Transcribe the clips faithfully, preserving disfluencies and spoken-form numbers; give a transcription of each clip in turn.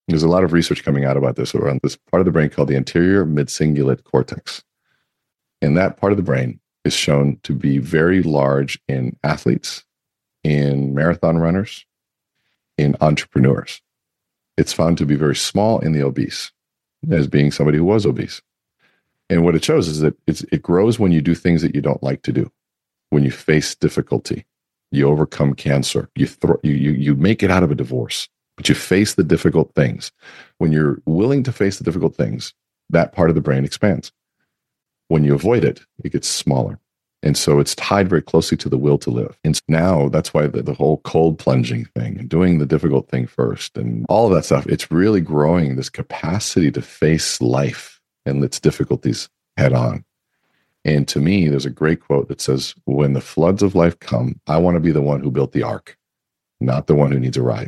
There's a lot of research coming out about this around this part of the brain called the anterior midcingulate cortex. And that part of the brain is shown to be very large in athletes, in marathon runners, in entrepreneurs. It's found to be very small in the obese, as being somebody who was obese. And what it shows is that it's, it grows when you do things that you don't like to do, when you face difficulty, you overcome cancer, you, throw, you, you, you make it out of a divorce, but you face the difficult things. When you're willing to face the difficult things, that part of the brain expands. When you avoid it, it gets smaller. And so it's tied very closely to the will to live. And now that's why the, the whole cold plunging thing and doing the difficult thing first and all of that stuff, it's really growing this capacity to face life and its difficulties head on. And to me, there's a great quote that says, when the floods of life come, I want to be the one who built the ark, not the one who needs a ride.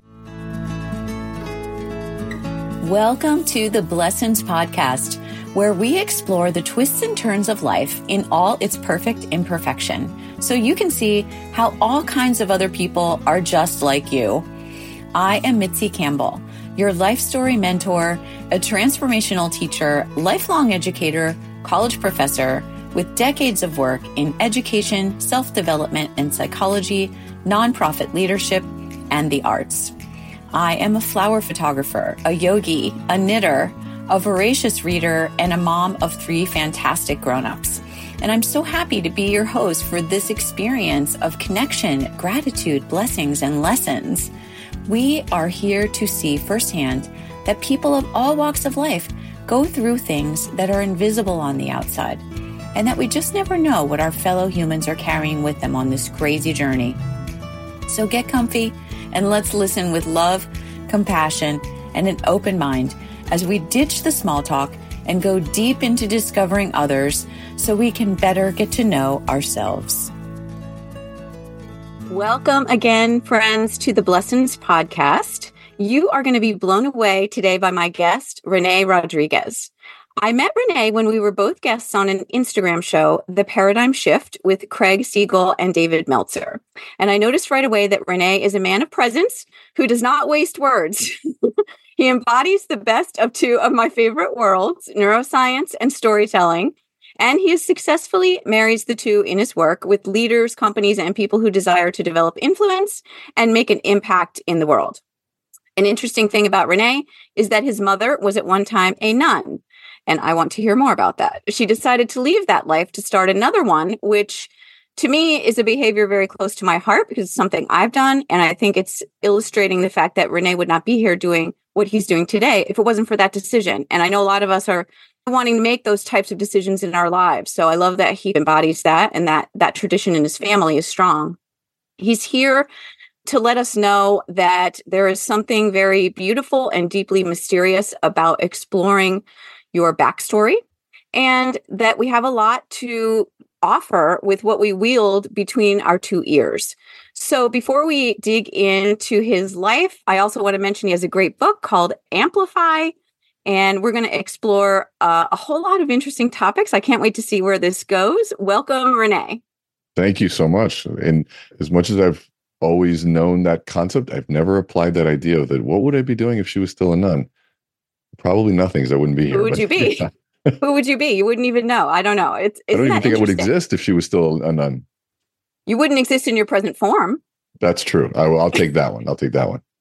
Welcome to the Blessings Podcast, where we explore the twists and turns of life in all its perfect imperfection, so you can see how all kinds of other people are just like you. I am Mitzi Campbell, your life story mentor, a transformational teacher, lifelong educator, college professor, with decades of work in education, self-development and psychology, nonprofit leadership, and the arts. I am a flower photographer, a yogi, a knitter, a voracious reader, and a mom of three fantastic grown-ups. And I'm so happy to be your host for this experience of connection, gratitude, blessings, and lessons. We are here to see firsthand that people of all walks of life go through things that are invisible on the outside, and that we just never know what our fellow humans are carrying with them on this crazy journey. So get comfy and let's listen with love, compassion, and an open mind as we ditch the small talk and go deep into discovering others so we can better get to know ourselves. Welcome again, friends, to the Blessings Podcast. You are going to be blown away today by my guest, Renee Rodriguez. I met Renee when we were both guests on an Instagram show, The Paradigm Shift, with Craig Siegel and David Meltzer. And I noticed right away that Renee is a man of presence who does not waste words. He embodies the best of two of my favorite worlds, neuroscience and storytelling. And he has successfully marries the two in his work with leaders, companies, and people who desire to develop influence and make an impact in the world. An interesting thing about Renee is that his mother was at one time a nun. And I want to hear more about that. She decided to leave that life to start another one, which to me is a behavior very close to my heart because it's something I've done. And I think it's illustrating the fact that Renee would not be here doing what he's doing today if it wasn't for that decision. And I know a lot of us are wanting to make those types of decisions in our lives. So I love that he embodies that and that that tradition in his family is strong. He's here to let us know that there is something very beautiful and deeply mysterious about exploring your backstory, and that we have a lot to offer with what we wield between our two ears. So before we dig into his life, I also want to mention he has a great book called Amplify, and we're going to explore uh, a whole lot of interesting topics. I can't wait to see where this goes. Welcome, Renee. Thank you so much. And as much as I've always known that concept, I've never applied that idea of that. What would I be doing if she was still a nun? Probably nothing, because I wouldn't be here. Who would but, you be? Yeah. Who would you be? You wouldn't even know. I don't know. It's, I don't even think I would exist if she was still a nun. You wouldn't exist in your present form. That's true. I will, I'll take that one. I'll take that one.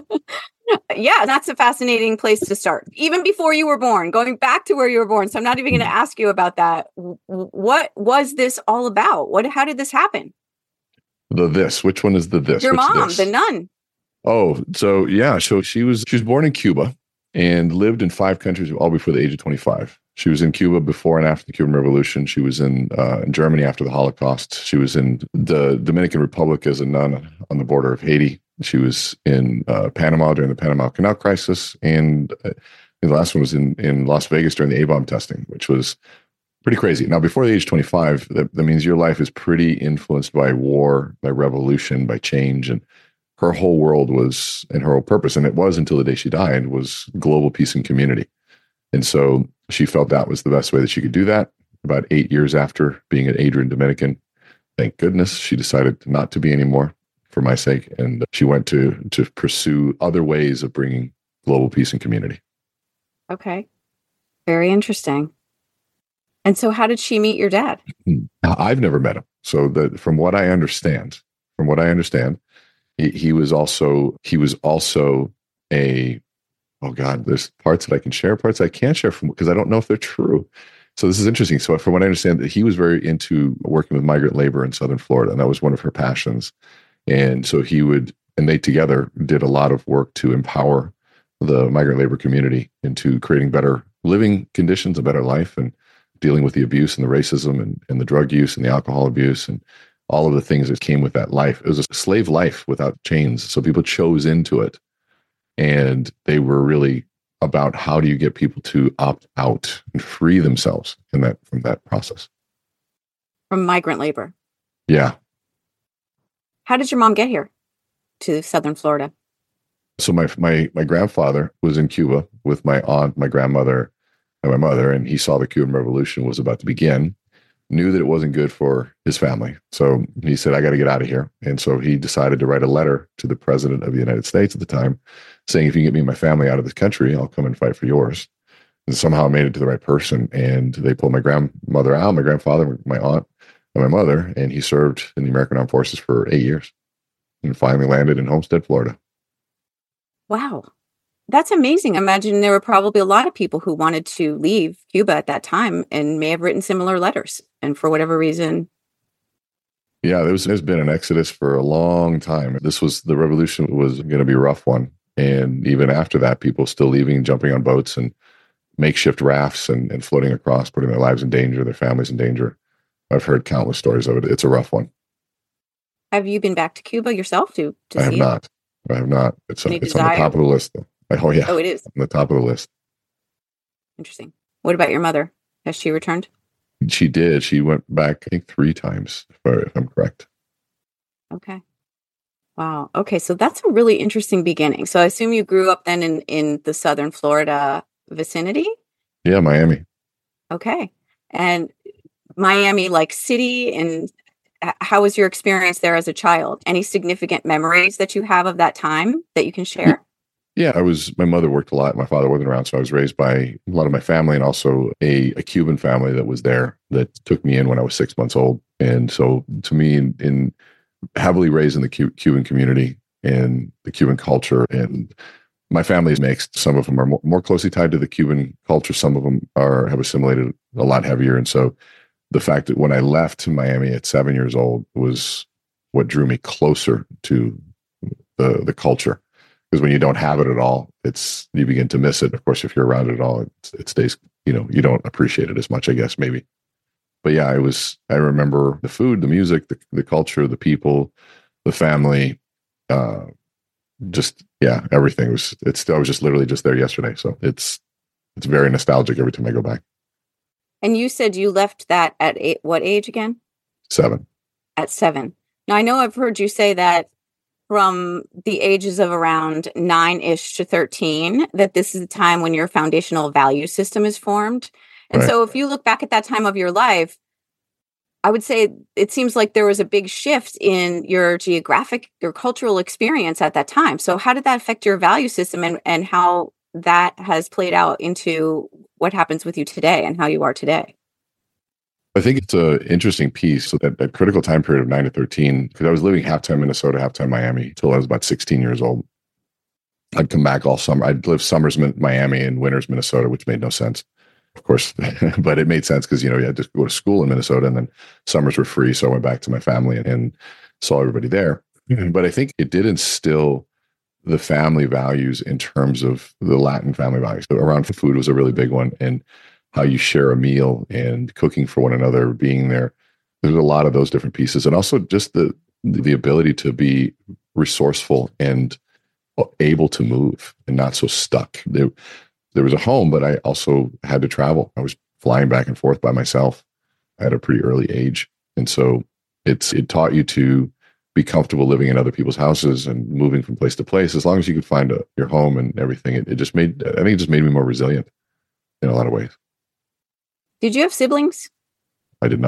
Yeah, that's a fascinating place to start. Even before you were born, going back to where you were born. So I'm not even going to ask you about that. What was this all about? What? How did this happen? The this. Which one is the this? Your Which mom, this? the nun. Oh, so yeah. So she was she was born in Cuba and lived in five countries all before the age of twenty-five. She was in Cuba before and after the Cuban Revolution. She was in, uh, in Germany after the Holocaust. She was in the Dominican Republic as a nun on the border of Haiti. She was in uh, Panama during the Panama Canal crisis. And uh, the last one was in, in Las Vegas during the A-bomb testing, which was pretty crazy. Now, before the age of twenty-five, that, that means your life is pretty influenced by war, by revolution, by change. And her whole world was, and her whole purpose, and it was until the day she died, was global peace and community. And so she felt that was the best way that she could do that. About eight years after being at Adrian Dominican, thank goodness, she decided not to be anymore for my sake. And she went to to pursue other ways of bringing global peace and community. Okay. Very interesting. And so how did she meet your dad? I've never met him. So the, from what I understand, from what I understand, he, he was also, he was also a, oh God, there's parts that I can share, parts I can't share from, because I don't know if they're true. So this is interesting. So from what I understand, that he was very into working with migrant labor in Southern Florida, and that was one of her passions. And so he would, and they together did a lot of work to empower the migrant labor community into creating better living conditions, a better life, and dealing with the abuse and the racism and, and the drug use and the alcohol abuse and all of the things that came with that life. It was a slave life without chains. So people chose into it, and they were really about how do you get people to opt out and free themselves in that, from that process. From migrant labor. Yeah. How did your mom get here to Southern Florida? So my, my, my grandfather was in Cuba with my aunt, my grandmother, and my mother, and he saw the Cuban Revolution was about to begin, knew that it wasn't good for his family. So he said, I got to get out of here. And so he decided to write a letter to the president of the United States at the time saying, if you get me and my family out of this country, I'll come and fight for yours. And somehow I made it to the right person. And they pulled my grandmother out, my grandfather, my aunt, and my mother. And he served in the American Armed Forces for eight years and finally landed in Homestead, Florida. Wow. That's amazing. I imagine there were probably a lot of people who wanted to leave Cuba at that time and may have written similar letters. And for whatever reason. Yeah, there was, there's been an exodus for a long time. This was, the revolution was going to be a rough one. And even after that, people still leaving, jumping on boats and makeshift rafts and, and floating across, putting their lives in danger, their families in danger. I've heard countless stories of it. It's a rough one. Have you been back to Cuba yourself to, to I have see not. it? I have not. It's, a, Any it's on the top of the list, though. Oh, yeah. Oh, it is? On the top of the list. Interesting. What about your mother? Has she returned? She did. She went back, I think, three times, if, I, if I'm correct. Okay. Wow. Okay. So that's a really interesting beginning. So I assume you grew up then in, in the Southern Florida vicinity? Yeah, Miami. Okay. And Miami, like city, and how was your experience there as a child? Any significant memories that you have of that time that you can share? Yeah, I was, my mother worked a lot. My father wasn't around. So I was raised by a lot of my family and also a, a Cuban family that was there that took me in when I was six months old. And so to me, in, in heavily raised in the Cu- Cuban community and the Cuban culture, and my family is mixed. Some of them are more, more closely tied to the Cuban culture. Some of them are, have assimilated a lot heavier. And so the fact that when I left Miami at seven years old was what drew me closer to the, the culture. Because when you don't have it at all, it's, you begin to miss it. Of course, if you're around it at all, it, it stays, you know, you don't appreciate it as much, I guess, maybe. But yeah, I was, I remember the food, the music, the, the culture, the people, the family, uh, just, yeah, everything was, it's, I was just literally just there yesterday. So it's, it's very nostalgic every time I go back. And you said you left that at eight, what age again? Seven. At seven. Now, I know I've heard you say that from the ages of around nine-ish to thirteen, that this is the time when your foundational value system is formed. And Right. so if you look back at that time of your life, I would say it seems like there was a big shift in your geographic, your cultural experience at that time. So how did that affect your value system, and, and how that has played out into what happens with you today and how you are today? I think it's an interesting piece. So that, that critical time period of nine to thirteen, because I was living half-time Minnesota, half-time Miami until I was about sixteen years old. I'd come back all summer. I'd live summers in Miami and winters Minnesota, which made no sense, of course. But it made sense because, you know, you had to go to school in Minnesota, and then summers were free. So I went back to my family and, and saw everybody there. Mm-hmm. But I think it did instill the family values in terms of the Latin family values. So around food was a really big one. And how you share a meal and cooking for one another, being there. There's a lot of those different pieces. And also just the the ability to be resourceful and able to move and not so stuck. There, there was a home, but I also had to travel. I was flying back and forth by myself at a pretty early age. And so it's it taught you to be comfortable living in other people's houses and moving from place to place. As long as you could find a, your home and everything, it, it just made, I think it just made me more resilient in a lot of ways. Did you have siblings? I did not.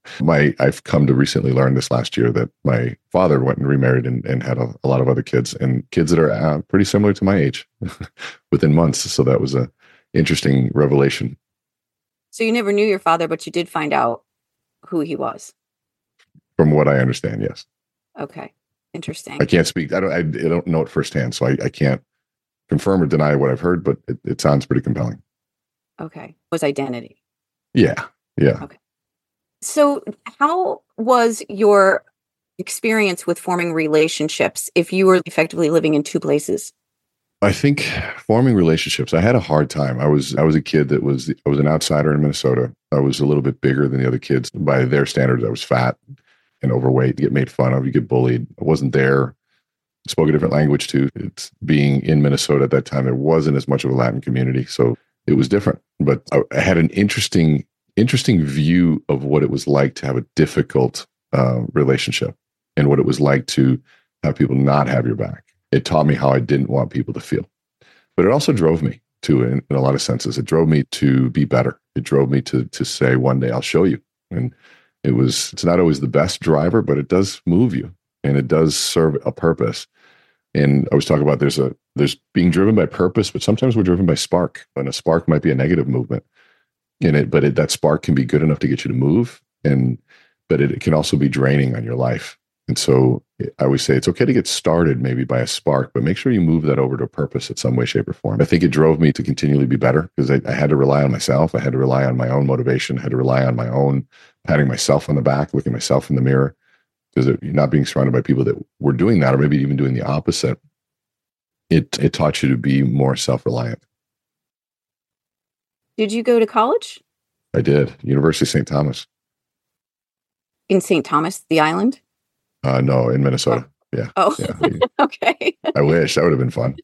My, I've come to recently learn this last year that my father went and remarried and, and had a, a lot of other kids, and kids that are uh, pretty similar to my age within months. So that was a interesting revelation. So you never knew your father, but you did find out who he was. From what I understand, yes. Okay. Interesting. I can't speak. I don't, I, I don't know it firsthand, so I, I can't confirm or deny what I've heard, but it, it sounds pretty compelling. Okay. Was identity. Yeah. Yeah. Okay. So how was your experience with forming relationships if you were effectively living in two places? I think forming relationships, I had a hard time. I was I was a kid that was I was an outsider in Minnesota. I was a little bit bigger than the other kids. By their standards, I was fat and overweight. You get made fun of, you get bullied. I wasn't there. Spoke a different language too. It's being in Minnesota at that time, there wasn't as much of a Latin community, so it was different. But I, I had an interesting interesting view of what it was like to have a difficult uh, relationship and what it was like to have people not have your back. It taught me how I didn't want people to feel. But it also drove me to, in, in a lot of senses, it drove me to be better. It drove me to to say, one day I'll show you. And it was, it's not always the best driver, but it does move you and it does serve a purpose. And I was talking about there's a, there's being driven by purpose, but sometimes we're driven by spark, and a spark might be a negative movement in it, but it, that spark can be good enough to get you to move. And, but it, it can also be draining on your life. And so I always say it's okay to get started maybe by a spark, but make sure you move that over to a purpose in some way, shape, or form. I think it drove me to continually be better because I, I had to rely on myself. I had to rely on my own motivation. I had to rely on my own patting myself on the back, looking myself in the mirror. Because you're not being surrounded by people that were doing that, or maybe even doing the opposite. It it taught you to be more self-reliant. Did you go to college? I did. University of Saint Thomas. In Saint Thomas, the island? Uh, no, in Minnesota. Oh. Yeah. Oh, yeah. Okay. I wish that would have been fun.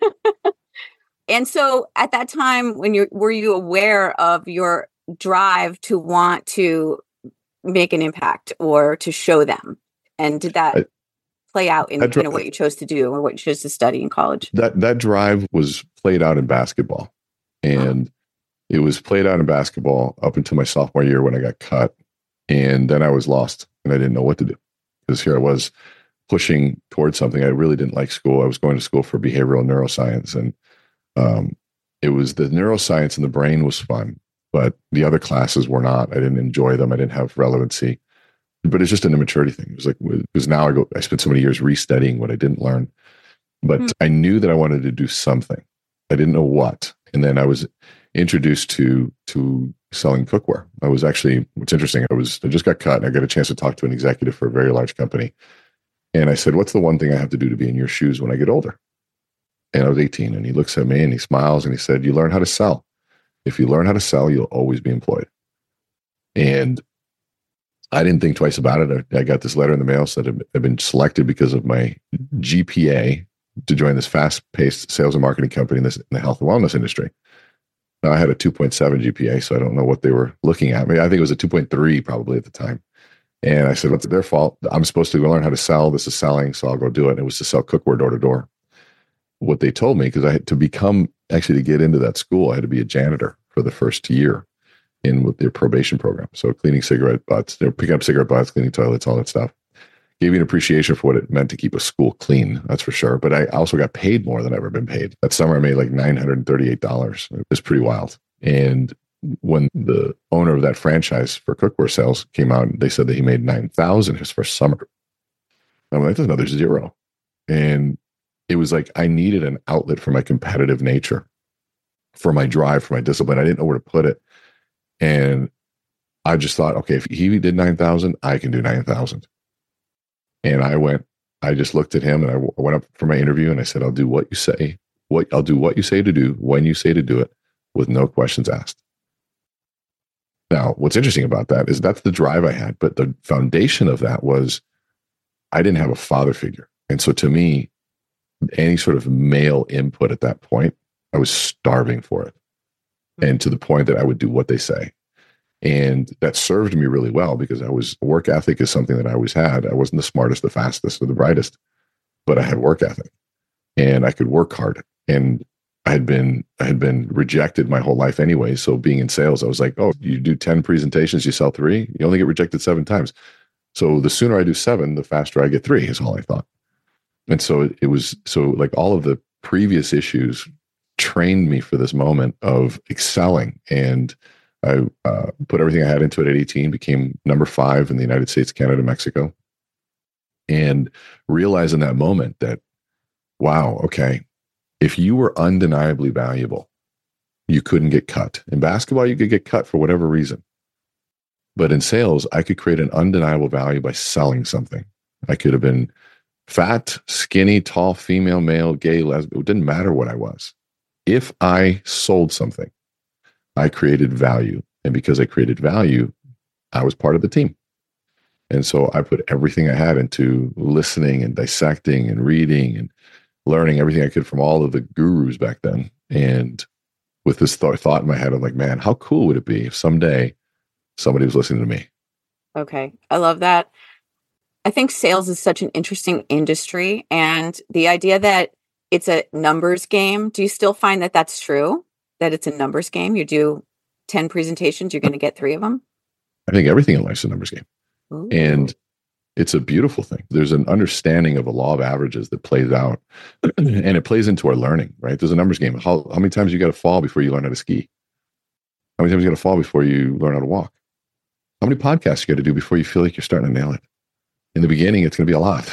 And so at that time, when you were you aware of your drive to want to make an impact or to show them? And did that I, play out in, dri- in what you chose to do or what you chose to study in college? That that drive was played out in basketball. And oh. It was played out in basketball up until my sophomore year when I got cut. And then I was lost and I didn't know what to do. Because here I was pushing towards something. I really didn't like school. I was going to school for behavioral neuroscience. And um, it was the neuroscience and the brain was fun, but the other classes were not. I didn't enjoy them. I didn't have relevancy. But it's just an immaturity thing. It was like, because now I go, I spent so many years restudying what I didn't learn. But mm. I knew that I wanted to do something. I didn't know what. And then I was introduced to to selling cookware. I was actually, what's interesting, I was I just got cut and I got a chance to talk to an executive for a very large company. And I said, what's the one thing I have to do to be in your shoes when I get older? And I was eighteen, and he looks at me and he smiles and he said, you learn how to sell. If you learn how to sell, you'll always be employed. And I didn't think twice about it. I, I got this letter in the mail said I've been selected because of my G P A to join this fast-paced sales and marketing company in, this, in the health and wellness industry. Now, I had a two point seven G P A, so I don't know what they were looking at. I mean, I think it was a two point three probably at the time. And I said, what's their fault? I'm supposed to go learn how to sell. This is selling, so I'll go do it. And it was to sell cookware door to door. What they told me, because I had to become, actually to get into that school, I had to be a janitor for the first year in with their probation program. So cleaning cigarette butts, they're picking up cigarette butts, cleaning toilets, all that stuff. Gave me an appreciation for what it meant to keep a school clean, that's for sure. But I also got paid more than I've ever been paid. That summer I made like nine hundred thirty-eight dollars. It was pretty wild. And when the owner of that franchise for cookware sales came out, they said that he made nine thousand dollars his first summer. I'm like, that's another zero. And it was like I needed an outlet for my competitive nature, for my drive, for my discipline. I didn't know where to put it. And I just thought, okay, if he did nine thousand, I can do nine thousand. And I went, I just looked at him and I w- went up for my interview and I said, I'll do what you say, what I'll do what you say to do, when you say to do it, with no questions asked. Now, what's interesting about that is that's the drive I had, but the foundation of that was I didn't have a father figure. And so to me, any sort of male input at that point, I was starving for it. And to the point that I would do what they say. And that served me really well because I was, work ethic is something that I always had. I wasn't the smartest, the fastest, or the brightest, but I had work ethic and I could work hard. And I had been I had been rejected my whole life anyway. So being in sales, I was like, oh, you do ten presentations, you sell three, you only get rejected seven times. So the sooner I do seven, the faster I get three, is all I thought. And so it, it was so like all of the previous issues trained me for this moment of excelling. And I uh, put everything I had into it at eighteen, became number five in the United States, Canada, Mexico, and realized in that moment that, wow, okay, if you were undeniably valuable, you couldn't get cut. In basketball, you could get cut for whatever reason. But in sales, I could create an undeniable value by selling something. I could have been fat, skinny, tall, female, male, gay, lesbian. It didn't matter what I was. If I sold something, I created value. And because I created value, I was part of the team. And so I put everything I had into listening and dissecting and reading and learning everything I could from all of the gurus back then. And with this th- thought in my head, I'm like, man, how cool would it be if someday somebody was listening to me? Okay. I love that. I think sales is such an interesting industry, and the idea that it's a numbers game. Do you still find that that's true? That it's a numbers game? You do ten presentations, you're going to get three of them? I think everything in life's a numbers game. Ooh. And it's a beautiful thing. There's an understanding of a law of averages that plays out, and it plays into our learning, right? There's a numbers game. How, how many times you got to fall before you learn how to ski? How many times you got to fall before you learn how to walk? How many podcasts you got to do before you feel like you're starting to nail it? In the beginning, it's going to be a lot.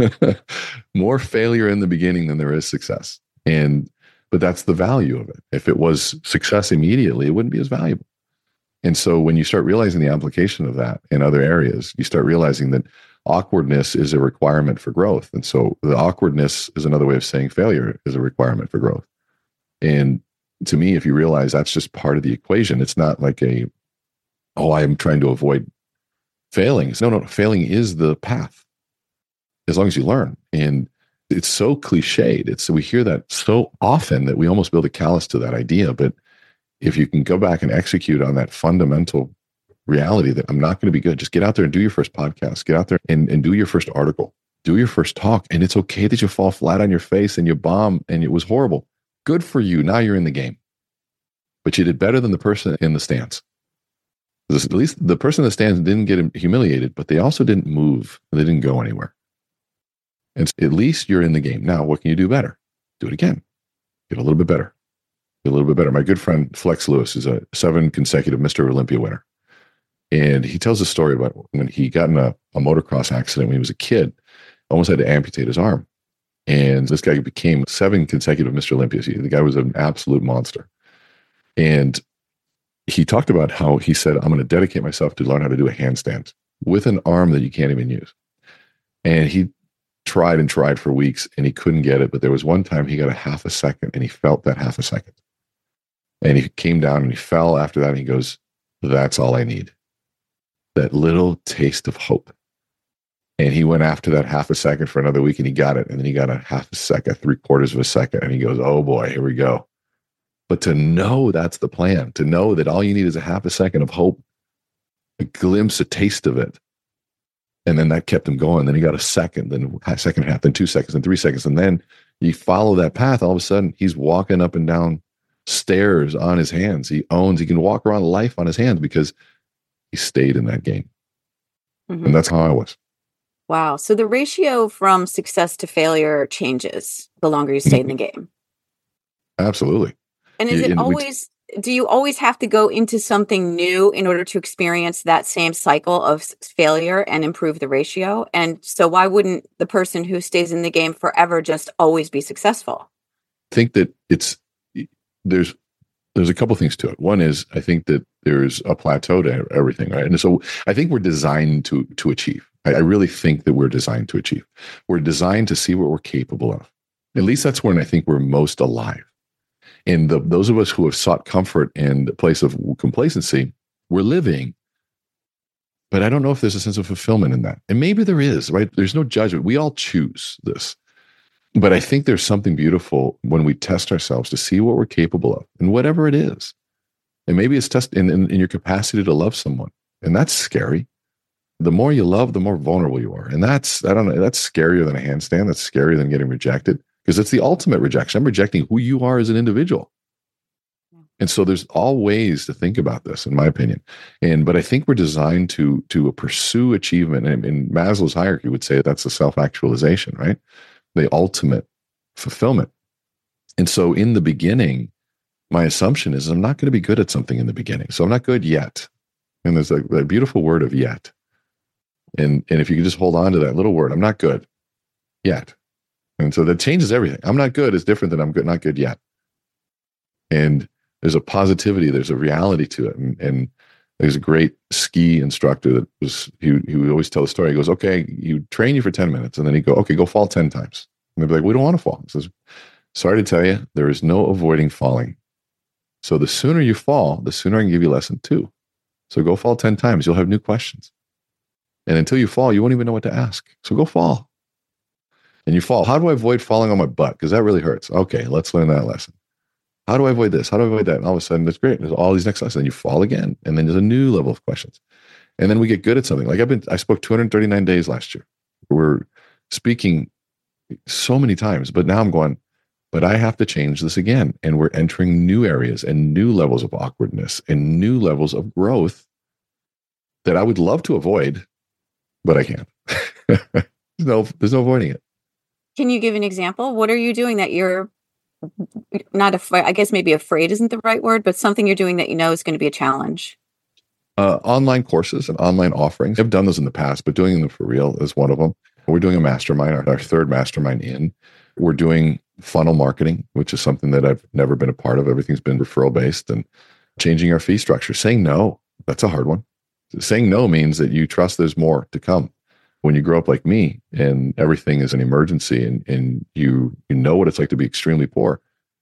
More failure in the beginning than there is success. And, but that's the value of it. If it was success immediately, it wouldn't be as valuable. And so when you start realizing the application of that in other areas, you start realizing that awkwardness is a requirement for growth. And so the awkwardness is another way of saying failure is a requirement for growth. And to me, if you realize that's just part of the equation, it's not like a, oh, I'm trying to avoid failing. No, no, failing is the path as long as you learn. And it's so cliched. It's, we hear that so often that we almost build a callus to that idea. But if you can go back and execute on that fundamental reality that I'm not going to be good, just get out there and do your first podcast, get out there and, and do your first article, do your first talk. And it's okay that you fall flat on your face and you bomb and it was horrible. Good for you. Now you're in the game. But you did better than the person in the stands. At least the person in the stands didn't get humiliated, but they also didn't move. They didn't go anywhere. And at least you're in the game. Now, what can you do better? Do it again. Get a little bit better. Get a little bit better. My good friend Flex Lewis is a seven consecutive Mister Olympia winner. And he tells a story about when he got in a, a motocross accident when he was a kid, almost had to amputate his arm. And this guy became seven consecutive Mister Olympias. The guy was an absolute monster. And he talked about how he said, I'm going to dedicate myself to learn how to do a handstand with an arm that you can't even use. And he tried and tried for weeks and he couldn't get it. But there was one time he got a half a second and he felt that half a second. And he came down and he fell after that. And he goes, that's all I need. That little taste of hope. And he went after that half a second for another week and he got it. And then he got a half a second, three quarters of a second. And he goes, oh boy, here we go. But to know that's the plan, to know that all you need is a half a second of hope, a glimpse, a taste of it. And then that kept him going. Then he got a second, then a second half, then two seconds, then three seconds. And then you follow that path, all of a sudden he's walking up and down stairs on his hands. He owns, he can walk around life on his hands because he stayed in that game. Mm-hmm. And that's how I was. Wow. So the ratio from success to failure changes the longer you stay in the game. Absolutely. And is it always, do you always have to go into something new in order to experience that same cycle of failure and improve the ratio? And so why wouldn't the person who stays in the game forever just always be successful? I think that it's, there's, there's a couple things to it. One is I think that there's a plateau to everything, right? And so I think we're designed to, to achieve. I, I really think that we're designed to achieve. We're designed to see what we're capable of. At least that's when I think we're most alive. And the, those of us who have sought comfort in the place of complacency, we're living. But I don't know if there's a sense of fulfillment in that. And maybe there is, right? There's no judgment. We all choose this. But I think there's something beautiful when we test ourselves to see what we're capable of, and whatever it is. And maybe it's test in, in, in your capacity to love someone. And that's scary. The more you love, the more vulnerable you are. And that's, I don't know, that's scarier than a handstand. That's scarier than getting rejected. because it's the ultimate rejection. I'm rejecting who you are as an individual. And so there's all ways to think about this, in my opinion. And but I think we're designed to to pursue achievement. And, and Maslow's hierarchy would say that's the self-actualization, right? The ultimate fulfillment. And so in the beginning, my assumption is I'm not going to be good at something in the beginning. So I'm not good yet. And there's a, a beautiful word of yet. And and if you can just hold on to that little word, I'm not good yet. And so that changes everything. I'm not good is different than I'm good, not good yet. And there's a positivity, there's a reality to it. And, and there's a great ski instructor that was, he, he would always tell the story. He goes, okay, you train you for ten minutes. And then he'd go, okay, go fall ten times. And they'd be like, we don't want to fall. He says, sorry to tell you, there is no avoiding falling. So the sooner you fall, the sooner I can give you lesson two. So go fall ten times. You'll have new questions. And until you fall, you won't even know what to ask. So go fall. And you fall. How do I avoid falling on my butt? Because that really hurts. Okay, let's learn that lesson. How do I avoid this? How do I avoid that? And all of a sudden, that's great. There's all these next lessons. And you fall again. And then there's a new level of questions. And then we get good at something. Like I've been, I spoke two hundred thirty-nine days last year. We're speaking so many times, but now I'm going, but I have to change this again. And we're entering new areas and new levels of awkwardness and new levels of growth that I would love to avoid, but I can't. there's no, there's no avoiding it. Can you give an example? What are you doing that you're not afraid? I guess maybe afraid isn't the right word, but something you're doing that you know is going to be a challenge. Uh, online courses and online offerings. I've done those in the past, but doing them for real is one of them. We're doing a mastermind, our, our third mastermind in. We're doing funnel marketing, which is something that I've never been a part of. Everything's been referral based, and changing our fee structure. Saying no, that's a hard one. Saying no means that you trust there's more to come. When you grow up like me and everything is an emergency and, and you, you know what it's like to be extremely poor,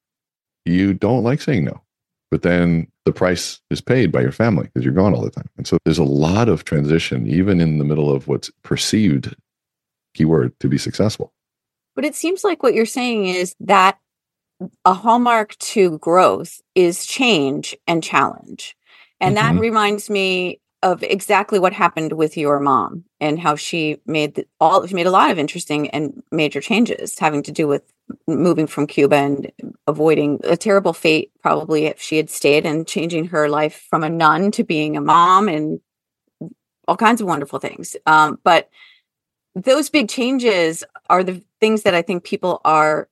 you don't like saying no. But then the price is paid by your family because you're gone all the time. And so there's a lot of transition, even in the middle of what's perceived, keyword, to be successful. But it seems like what you're saying is that a hallmark to growth is change and challenge. And mm-hmm. that reminds me of exactly what happened with your mom and how she made the, all she made a lot of interesting and major changes having to do with moving from Cuba and avoiding a terrible fate, probably if she had stayed, and changing her life from a nun to being a mom and all kinds of wonderful things. Um, but those big changes are the things that I think people are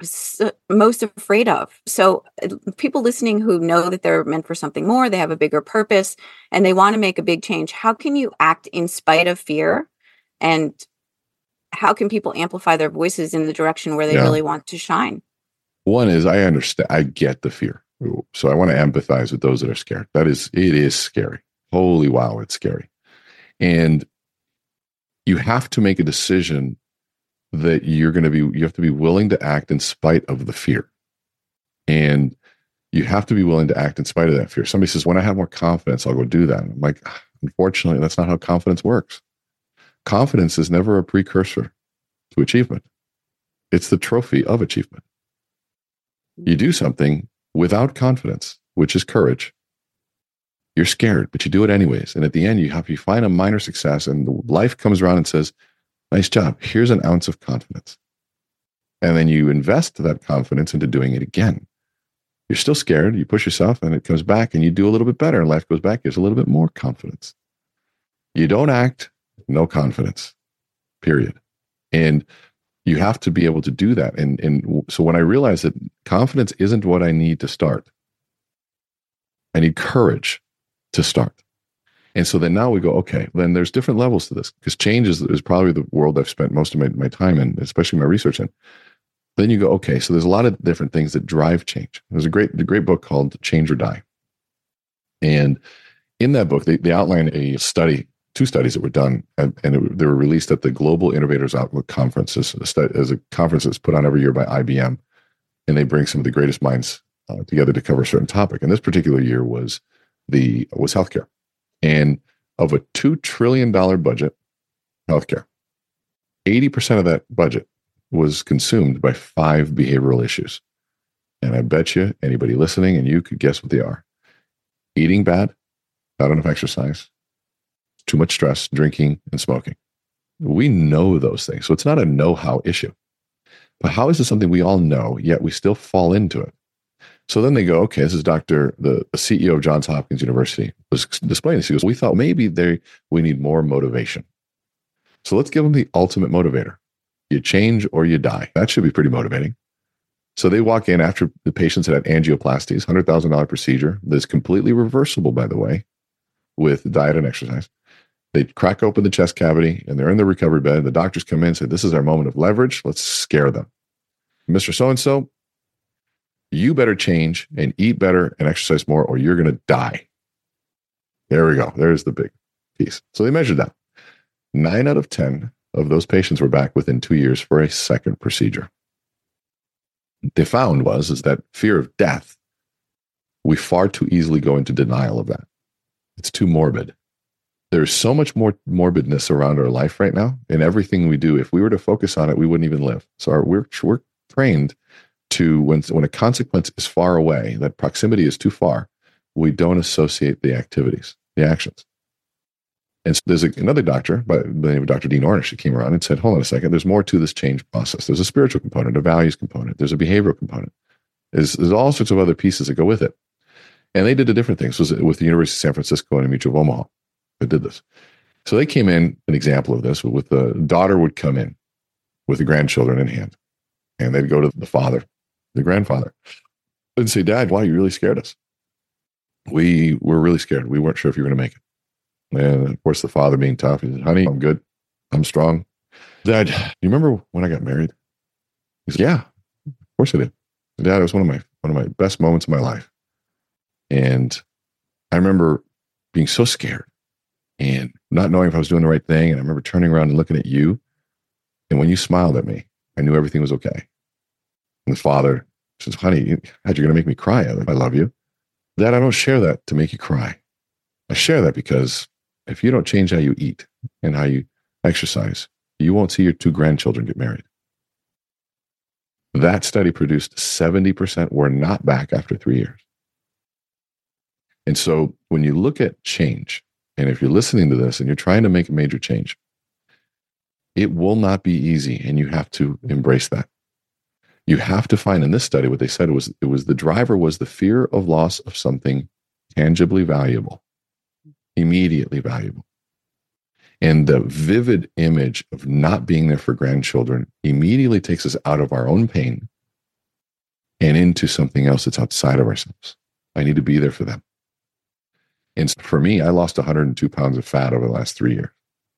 most afraid of. So people listening who know that they're meant for something more, they have a bigger purpose, and they want to make a big change. How can you act in spite of fear? And how can people amplify their voices in the direction where they yeah. really want to shine? One is I understand, I get the fear. So I want to empathize with those that are scared. That is, it is scary. Holy wow, it's scary. And you have to make a decision that you're going to be, you have to be willing to act in spite of the fear. And you have to be willing to act in spite of that fear. Somebody says, when I have more confidence, I'll go do that. I'm like, unfortunately, that's not how confidence works. Confidence is never a precursor to achievement. It's the trophy of achievement. You do something without confidence, which is courage. You're scared, but you do it anyways. And at the end, you have, you find a minor success, and life comes around and says, nice job. Here's an ounce of confidence. And then you invest that confidence into doing it again. You're still scared. You push yourself and it comes back and you do a little bit better, and life goes back. There's a little bit more confidence. You don't act, no confidence, period. And you have to be able to do that. And, and so when I realized that confidence isn't what I need to start, I need courage to start. And so then now we go, okay, then there's different levels to this, because change is, is probably the world I've spent most of my, my time in, especially my research in. Then you go, okay, so there's a lot of different things that drive change. There's a great, a great book called Change or Die. And in that book, they, they outline a study, two studies that were done, and, and it, they were released at the Global Innovators Outlook Conference, as a, study, as a conference that's put on every year by I B M. And they bring some of the greatest minds uh, together to cover a certain topic. And this particular year was the was healthcare. And of a two trillion dollars budget, healthcare, eighty percent of that budget was consumed by five behavioral issues. And I bet you anybody listening and you could guess what they are. Eating bad, not enough exercise, too much stress, drinking, and smoking. We know those things. So it's not a know-how issue. But how is this something we all know, yet we still fall into it? So then they go, okay, this is Doctor the, the C E O of Johns Hopkins University was displaying this. He goes, we thought maybe they we need more motivation. So let's give them the ultimate motivator. You change or you die. That should be pretty motivating. So they walk in after the patients had angioplasties, one hundred thousand dollars procedure that's completely reversible, by the way, with diet and exercise. They crack open the chest cavity and they're in the recovery bed. The doctors come in and say, this is our moment of leverage. Let's scare them. Mister So-and-so, you better change and eat better and exercise more or you're going to die. There we go. There's the big piece. So they measured that. Nine out of ten of those patients were back within two years for a second procedure. What they found was is that fear of death, we far too easily go into denial of that. It's too morbid. There's so much more morbidness around our life right now in everything we do. If we were to focus on it, we wouldn't even live. So our, we're, we're trained to, when, when a consequence is far away, that proximity is too far, we don't associate the activities, the actions. And so there's a, another doctor by the name of Doctor Dean Ornish that came around and said, hold on a second, there's more to this change process. There's a spiritual component, a values component. There's a behavioral component. There's, there's all sorts of other pieces that go with it. And they did a different thing. So it was with the University of San Francisco and Mutual of Omaha that did this. So they came in, an example of this, with the daughter would come in with the grandchildren in hand. And they'd go to the father, the grandfather, and say, Dad, wow, you really scared us. We were really scared. We weren't sure if you were going to make it. And of course, the father being tough, he said, honey, I'm good. I'm strong. Dad, you remember when I got married? He said, yeah, of course I did. Dad, it was one of my one of my best moments of my life. And I remember being so scared and not knowing if I was doing the right thing. And I remember turning around and looking at you. And when you smiled at me, I knew everything was okay. And the father says, honey, you're going to make me cry. I love you. Dad, I don't share that to make you cry. I share that because if you don't change how you eat and how you exercise, you won't see your two grandchildren get married. That study produced seventy percent were not back after three years. And so when you look at change, and if you're listening to this and you're trying to make a major change, it will not be easy, and you have to embrace that. You have to find, in this study, what they said was it was the driver was the fear of loss of something tangibly valuable, immediately valuable. And the vivid image of not being there for grandchildren immediately takes us out of our own pain and into something else that's outside of ourselves. I need to be there for them. And for me, I lost one hundred two pounds of fat over the last three years.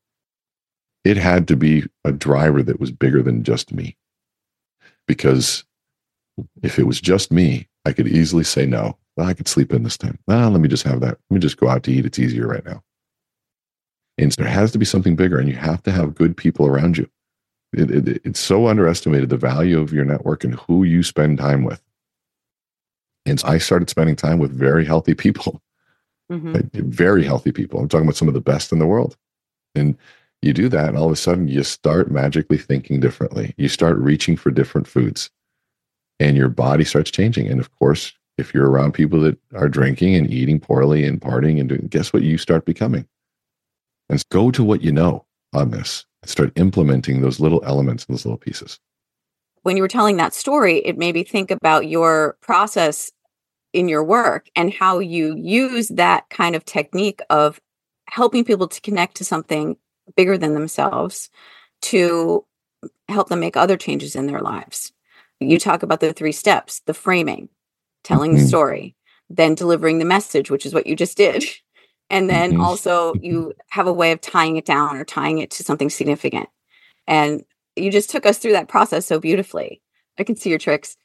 It had to be a driver that was bigger than just me. Because if it was just me, I could easily say no. Well, I could sleep in this time. Ah, let me just have that. Let me just go out to eat. It's easier right now. And there has to be something bigger, and you have to have good people around you. It, it, it's so underestimated, the value of your network and who you spend time with. And so I started spending time with very healthy people, mm-hmm. like, very healthy people. I'm talking about some of the best in the world. And you do that, and all of a sudden you start magically thinking differently. You start reaching for different foods, and your body starts changing. And of course, if you're around people that are drinking and eating poorly and partying and doing, guess what you start becoming? And go to what you know on this and start implementing those little elements and those little pieces. When you were telling that story, it made me think about your process in your work and how you use that kind of technique of helping people to connect to something bigger than themselves to help them make other changes in their lives. You talk about the three steps: the framing, telling mm-hmm. the story, then delivering the message, which is what you just did. And then mm-hmm. also you have a way of tying it down or tying it to something significant. And you just took us through that process so beautifully. I can see your tricks.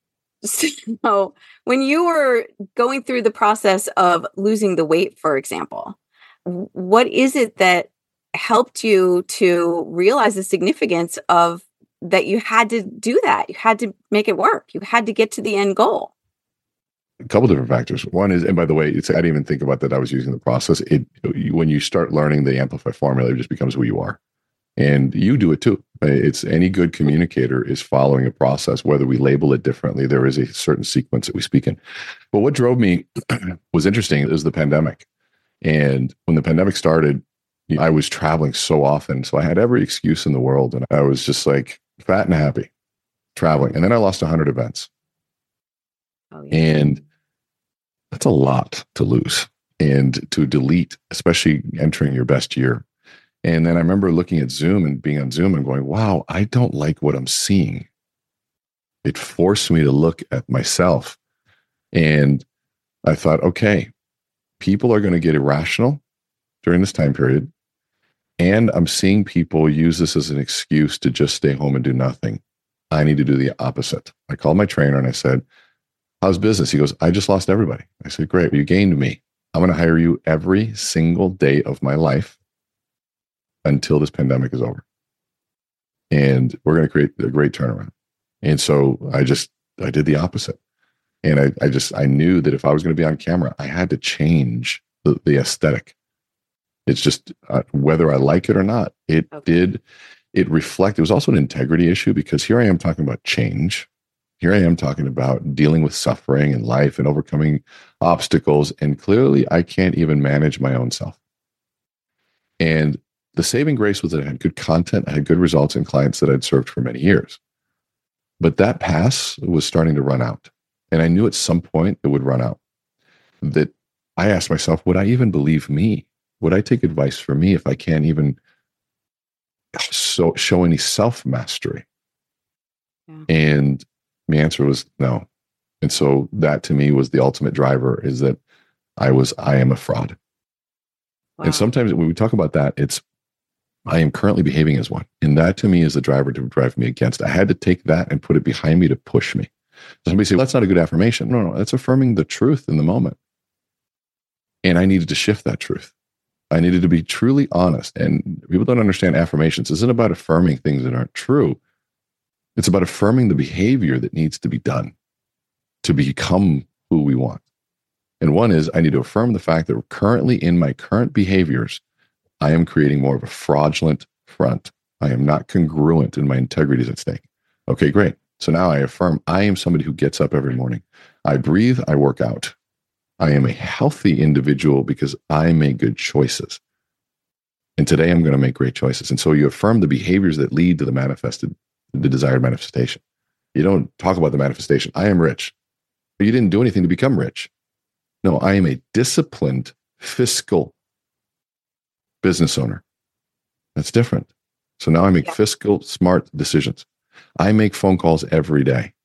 So when you were going through the process of losing the weight, for example, what is it that helped you to realize the significance of that you had to do that? You had to make it work. You had to get to the end goal. A couple different factors. One is, and by the way, it's, I didn't even think about that. I was using the process. It, when you start learning the Amplify formula, it just becomes who you are. And you do it too. It's any good communicator is following a process, whether we label it differently. There is a certain sequence that we speak in. But what drove me was interesting is the pandemic. And when the pandemic started, I was traveling so often. So I had every excuse in the world. And I was just like fat and happy. traveling. And then I lost one hundred events. Oh, yeah. And that's a lot to lose and to delete, especially entering your best year. And then I remember looking at Zoom and being on Zoom and going, wow, I don't like what I'm seeing. It forced me to look at myself. And I thought, okay, people are going to get irrational during this time period. And I'm seeing people use this as an excuse to just stay home and do nothing. I need to do the opposite. I called my trainer and I said, how's business? He goes, I just lost everybody. I said, great. You gained me. I'm going to hire you every single day of my life until this pandemic is over. And we're going to create a great turnaround. And so I just, I did the opposite. And I, I just, I knew that if I was going to be on camera, I had to change the, the aesthetic. It's just uh, whether I like it or not, it okay. did, it reflect, it was also an integrity issue because here I am talking about change. Here I am talking about dealing with suffering in life and overcoming obstacles. And clearly I can't even manage my own self. And the saving grace was that I had good content. I had good results in clients that I'd served for many years. But that pass was starting to run out. And I knew at some point it would run out. That I asked myself, would I even believe me? Would I take advice from me if I can't even so, show any self-mastery? Yeah. And the answer was no. And so that to me was the ultimate driver, is that I was, I am a fraud. Wow. And sometimes when we talk about that, it's, I am currently behaving as one. And that to me is the driver to drive me against. I had to take that and put it behind me to push me. Somebody say, well, that's not a good affirmation. No, no, that's affirming the truth in the moment. And I needed to shift that truth. I needed to be truly honest. And people don't understand affirmations. This isn't about affirming things that aren't true. It's about affirming the behavior that needs to be done to become who we want. And one is I need to affirm the fact that currently in my current behaviors, I am creating more of a fraudulent front. I am not congruent and my integrity is at stake. Okay, great. So now I affirm I am somebody who gets up every morning. I breathe, I work out. I am a healthy individual because I make good choices. And today I'm going to make great choices. And so you affirm the behaviors that lead to the manifested, the desired manifestation. You don't talk about the manifestation. I am rich. But you didn't do anything to become rich. No, I am a disciplined fiscal business owner. That's different. So now I make yeah. fiscal smart decisions. I make phone calls every day.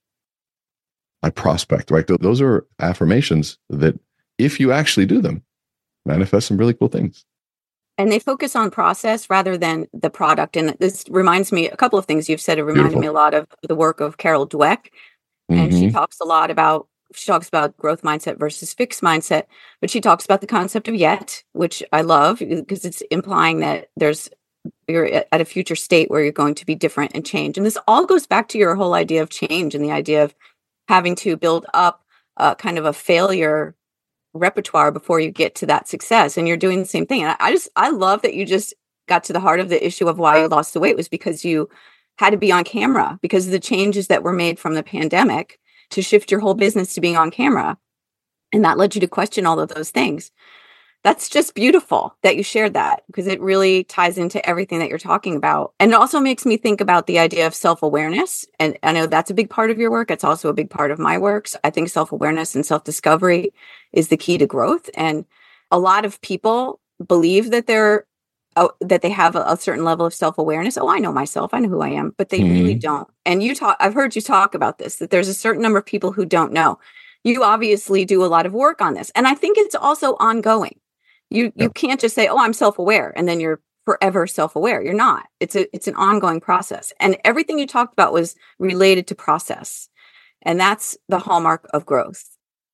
I prospect, right? Those are affirmations that if you actually do them, manifest some really cool things. And they focus on process rather than the product. And this reminds me, a couple of things you've said, it reminded Beautiful. me a lot of the work of Carol Dweck. And mm-hmm. she talks a lot about, she talks about growth mindset versus fixed mindset, but she talks about the concept of yet, which I love because it's implying that there's, you're at a future state where you're going to be different and change. And this all goes back to your whole idea of change and the idea of having to build up uh, kind of a failure repertoire before you get to that success. And you're doing the same thing. And I, I just, I love that you just got to the heart of the issue of why you lost the weight was because you had to be on camera because of the changes that were made from the pandemic to shift your whole business to being on camera. And that led you to question all of those things. That's just beautiful that you shared that because it really ties into everything that you're talking about. And it also makes me think about the idea of self-awareness. And I know that's a big part of your work. It's also a big part of my work. So I think self-awareness and self-discovery is the key to growth. And a lot of people believe that they're uh, that they have a, a certain level of self-awareness. Oh, I know myself. I know who I am, but they mm-hmm. really don't. And you talk, I've heard you talk about this, that there's a certain number of people who don't know. You obviously do a lot of work on this. And I think it's also ongoing. You you can't just say, oh, I'm self-aware, and then you're forever self-aware. You're not. It's a it's an ongoing process. And everything you talked about was related to process. And that's the hallmark of growth.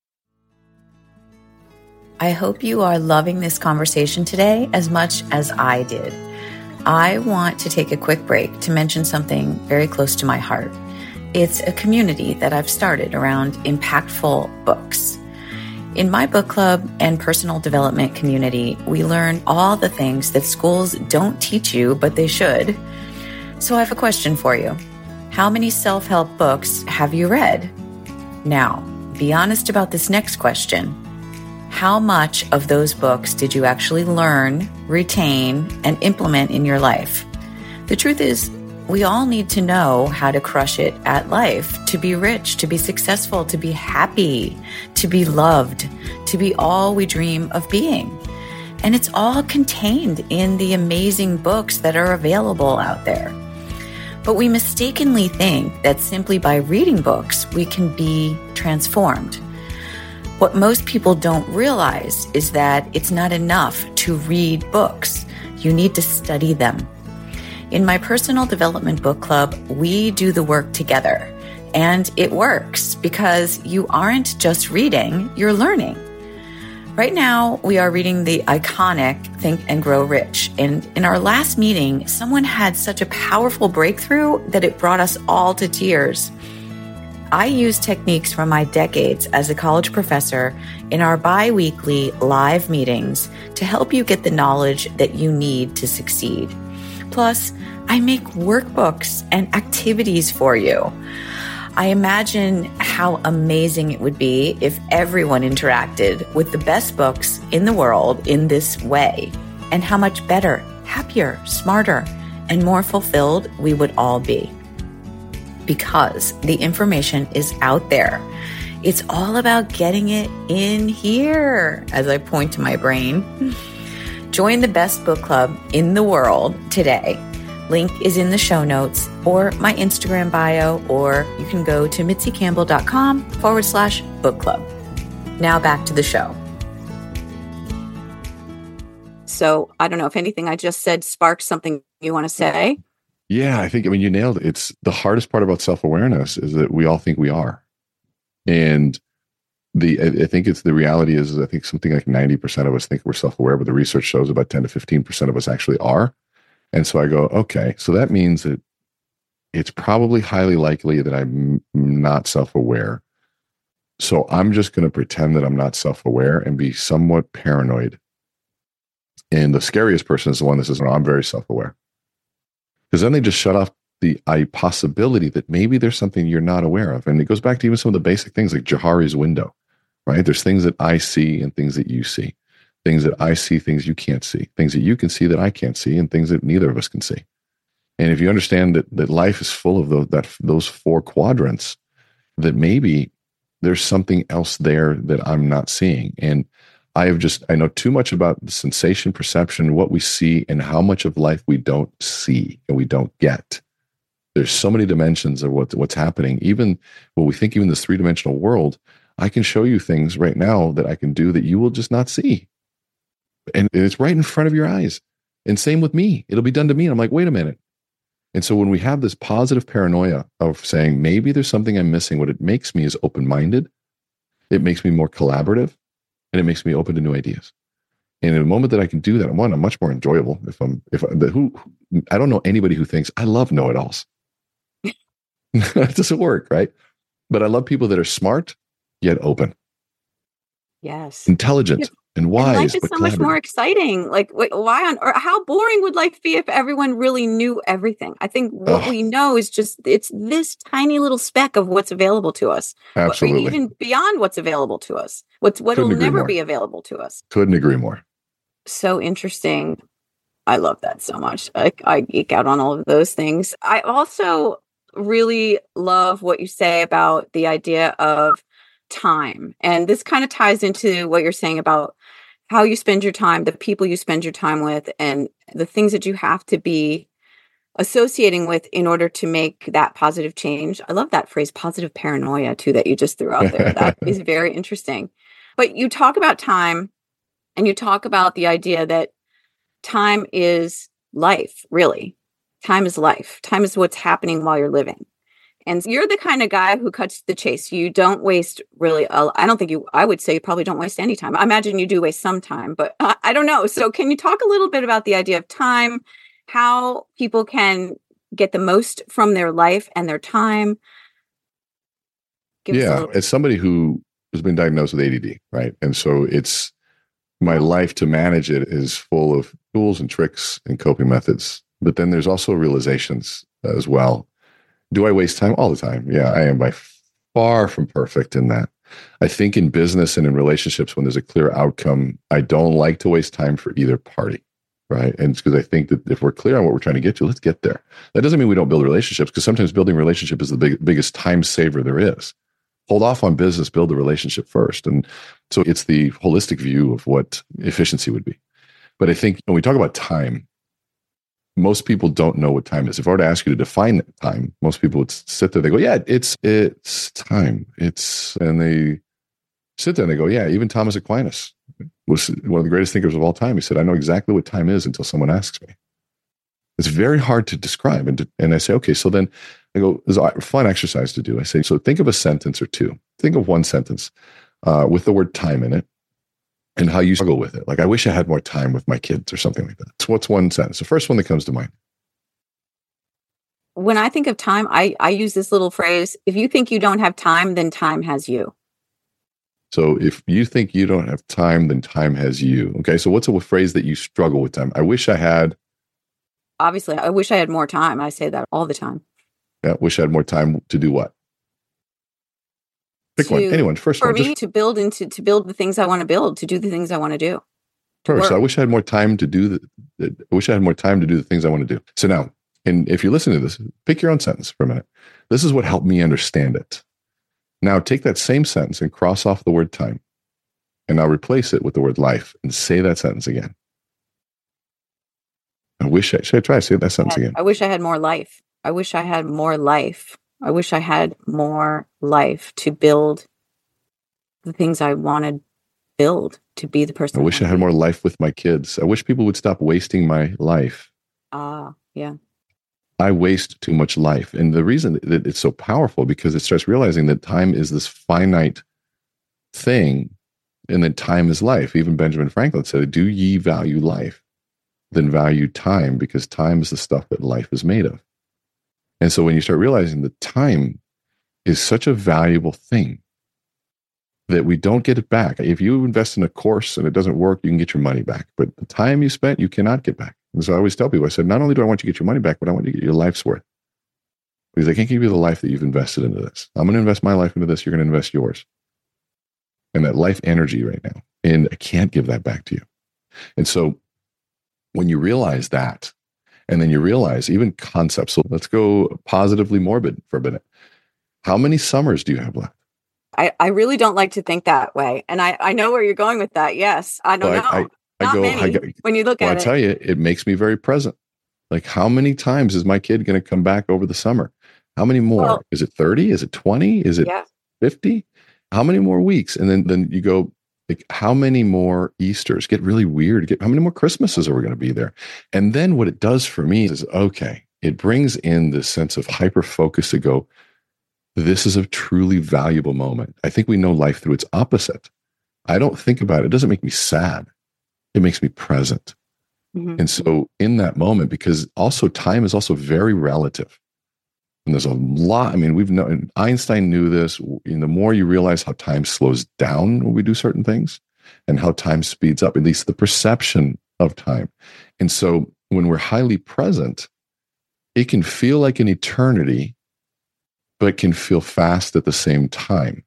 I hope you are loving this conversation today as much as I did. I want to take a quick break to mention something very close to my heart. It's a community that I've started around impactful books. In my book club and personal development community, we learn all the things that schools don't teach you, but they should. So I have a question for you. How many self-help books have you read? Now, be honest about this next question. How much of those books did you actually learn, retain, and implement in your life? The truth is, We all need to know how to crush it at life, to be rich, to be successful, to be happy, to be loved, to be all we dream of being. And it's all contained in the amazing books that are available out there. But we mistakenly think that simply by reading books, we can be transformed. What most people don't realize is that it's not enough to read books. You need to study them. In my personal development book club, we do the work together. And it works because you aren't just reading, you're learning. Right now, we are reading the iconic Think and Grow Rich. And in our last meeting, someone had such a powerful breakthrough that it brought us all to tears. I use techniques from my decades as a college professor in our bi-weekly live meetings to help you get the knowledge that you need to succeed. Plus, I make workbooks and activities for you. I imagine how amazing it would be if everyone interacted with the best books in the world in this way, and how much better, happier, smarter, and more fulfilled we would all be. Because the information is out there. It's all about getting it in here, as I point to my brain. Join the best book club in the world today. Link is in the show notes or my Instagram bio, or you can go to mitzicampbell.com forward slash book club. Now back to the show. So I don't know if anything I just said sparked something you want to say. Yeah, I think, I mean, you nailed it. It's the hardest part about self-awareness is that we all think we are. And the, I think it's the reality is, is I think something like ninety percent of us think we're self-aware, but the research shows about ten to fifteen percent of us actually are. And so I go, okay, so that means that it's probably highly likely that I'm not self-aware. So I'm just going to pretend that I'm not self-aware and be somewhat paranoid. And the scariest person is the one that says, no, I'm very self-aware. Because then they just shut off the uh, possibility that maybe there's something you're not aware of. And it goes back to even some of the basic things like Johari's window, right? There's things that I see and things that you see. Things that I see, things you can't see. Things that you can see that I can't see, and things that neither of us can see. And if you understand that that life is full of those, that, those four quadrants, that maybe there's something else there that I'm not seeing. And I have just, I know too much about the sensation, perception, what we see, and how much of life we don't see and we don't get. There's so many dimensions of what, what's happening. Even what we think, even this three-dimensional world, I can show you things right now that I can do that you will just not see. And it's right in front of your eyes. And same with me. It'll be done to me. And I'm like, wait a minute. And so when we have this positive paranoia of saying, maybe there's something I'm missing, what it makes me is open-minded. It makes me more collaborative. And it makes me open to new ideas. And in the moment that I can do that, one, I'm much more enjoyable. If I'm, if I, who, I don't know anybody who thinks I love know-it-alls. It doesn't work, right? But I love people that are smart yet open. Yes. Intelligent and wise. And life is so much more exciting. Like, why on or how boring would life be if everyone really knew everything? I think what Ugh. we know is just it's this tiny little speck of what's available to us. Absolutely. Or even beyond what's available to us. What's what will never more. be available to us. Couldn't agree more. So interesting. I love that so much. I, I geek out on all of those things. I also really love what you say about the idea of time. And this kind of ties into what you're saying about how you spend your time, the people you spend your time with, and the things that you have to be associating with in order to make that positive change. I love that phrase, positive paranoia, too, that you just threw out there. That is very interesting. But you talk about time, and you talk about the idea that time is life, really. Time is life. Time is what's happening while you're living. And you're the kind of guy who cuts the chase. You don't waste really, a, I don't think you, I would say you probably don't waste any time. I imagine you do waste some time, but uh, I don't know. So can you talk a little bit about the idea of time, how people can get the most from their life and their time? Give yeah, as somebody who has been diagnosed with A D D, right? And so it's, my life to manage it is full of tools and tricks and coping methods. But then there's also realizations as well. Do I waste time? All the time. Yeah, I am by far from perfect in that. I think in business and in relationships, when there's a clear outcome, I don't like to waste time for either party, right? And it's because I think that if we're clear on what we're trying to get to, let's get there. That doesn't mean we don't build relationships, because sometimes building a relationship is the big, biggest time saver there is. Hold off on business, build the relationship first. And so it's the holistic view of what efficiency would be. But I think when we talk about time, most people don't know what time is. If I were to ask you to define that time, most people would sit there, they go, yeah, it's it's time. It's, and they sit there and they go, yeah, even Thomas Aquinas was one of the greatest thinkers of all time. He said, I know exactly what time is until someone asks me. It's very hard to describe. And, to, and I say, okay, so then I go, there's a fun exercise to do. I say, so think of a sentence or two. Think of one sentence uh, with the word time in it and how you struggle with it. Like, I wish I had more time with my kids or something like that. So what's one sentence? The first one that comes to mind. When I think of time, I, I use this little phrase, if you think you don't have time, then time has you. So if you think you don't have time, then time has you. Okay, so what's a phrase that you struggle with time? I wish I had. Obviously, I wish I had more time. I say that all the time. Yeah, wish I had more time to do what? Pick to, one. Anyone. First for one. me, Just, to build into to build the things I want to build, to do the things I want to do. first, so I wish I had more time to do the, the. I wish I had more time to do the things I want to do. So now, and if you listen to this, pick your own sentence for a minute. This is what helped me understand it. Now take that same sentence and cross off the word time, and now replace it with the word life, and say that sentence again. I wish I should I try to say that sentence I, again. I wish I had more life. I wish I had more life. I wish I had more life to build the things I want to build, to be the person. I wish I, I had be. more life with my kids. I wish people would stop wasting my life. Ah, uh, yeah. I waste too much life. And the reason that it's so powerful, because it starts realizing that time is this finite thing, and that time is life. Even Benjamin Franklin said, do ye value life, then value time, because time is the stuff that life is made of. And so when you start realizing that time is such a valuable thing that we don't get it back. If you invest in a course and it doesn't work, you can get your money back. But the time you spent, you cannot get back. And so I always tell people, I said, not only do I want you to get your money back, but I want you to get your life's worth. Because I can't give you the life that you've invested into this. I'm going to invest my life into this. You're going to invest yours. And that life energy right now. And I can't give that back to you. And so when you realize that, and then you realize even concepts. So let's go positively morbid for a minute. How many summers do you have left? I, I really don't like to think that way. And I, I know where you're going with that. Yes. I don't well, know. I, I, I Not go, many, I go, when you look well, at I it. tell you, it makes me very present. Like, how many times is my kid going to come back over the summer? How many more? Well, is it thirty? Is it twenty? Is it yeah. fifty? How many more weeks? And then, then you go, like, how many more Easters? Get really weird. Get how many more Christmases are we going to be there? And then what it does for me is, okay, it brings in this sense of hyper focus to go, this is a truly valuable moment. I think we know life through its opposite. I don't think about it. It doesn't make me sad. It makes me present. Mm-hmm. And so in that moment, because also time is also very relative. And there's a lot, I mean, we've known, Einstein knew this. And the more you realize how time slows down when we do certain things and how time speeds up, at least the perception of time. And so when we're highly present, it can feel like an eternity, but can feel fast at the same time.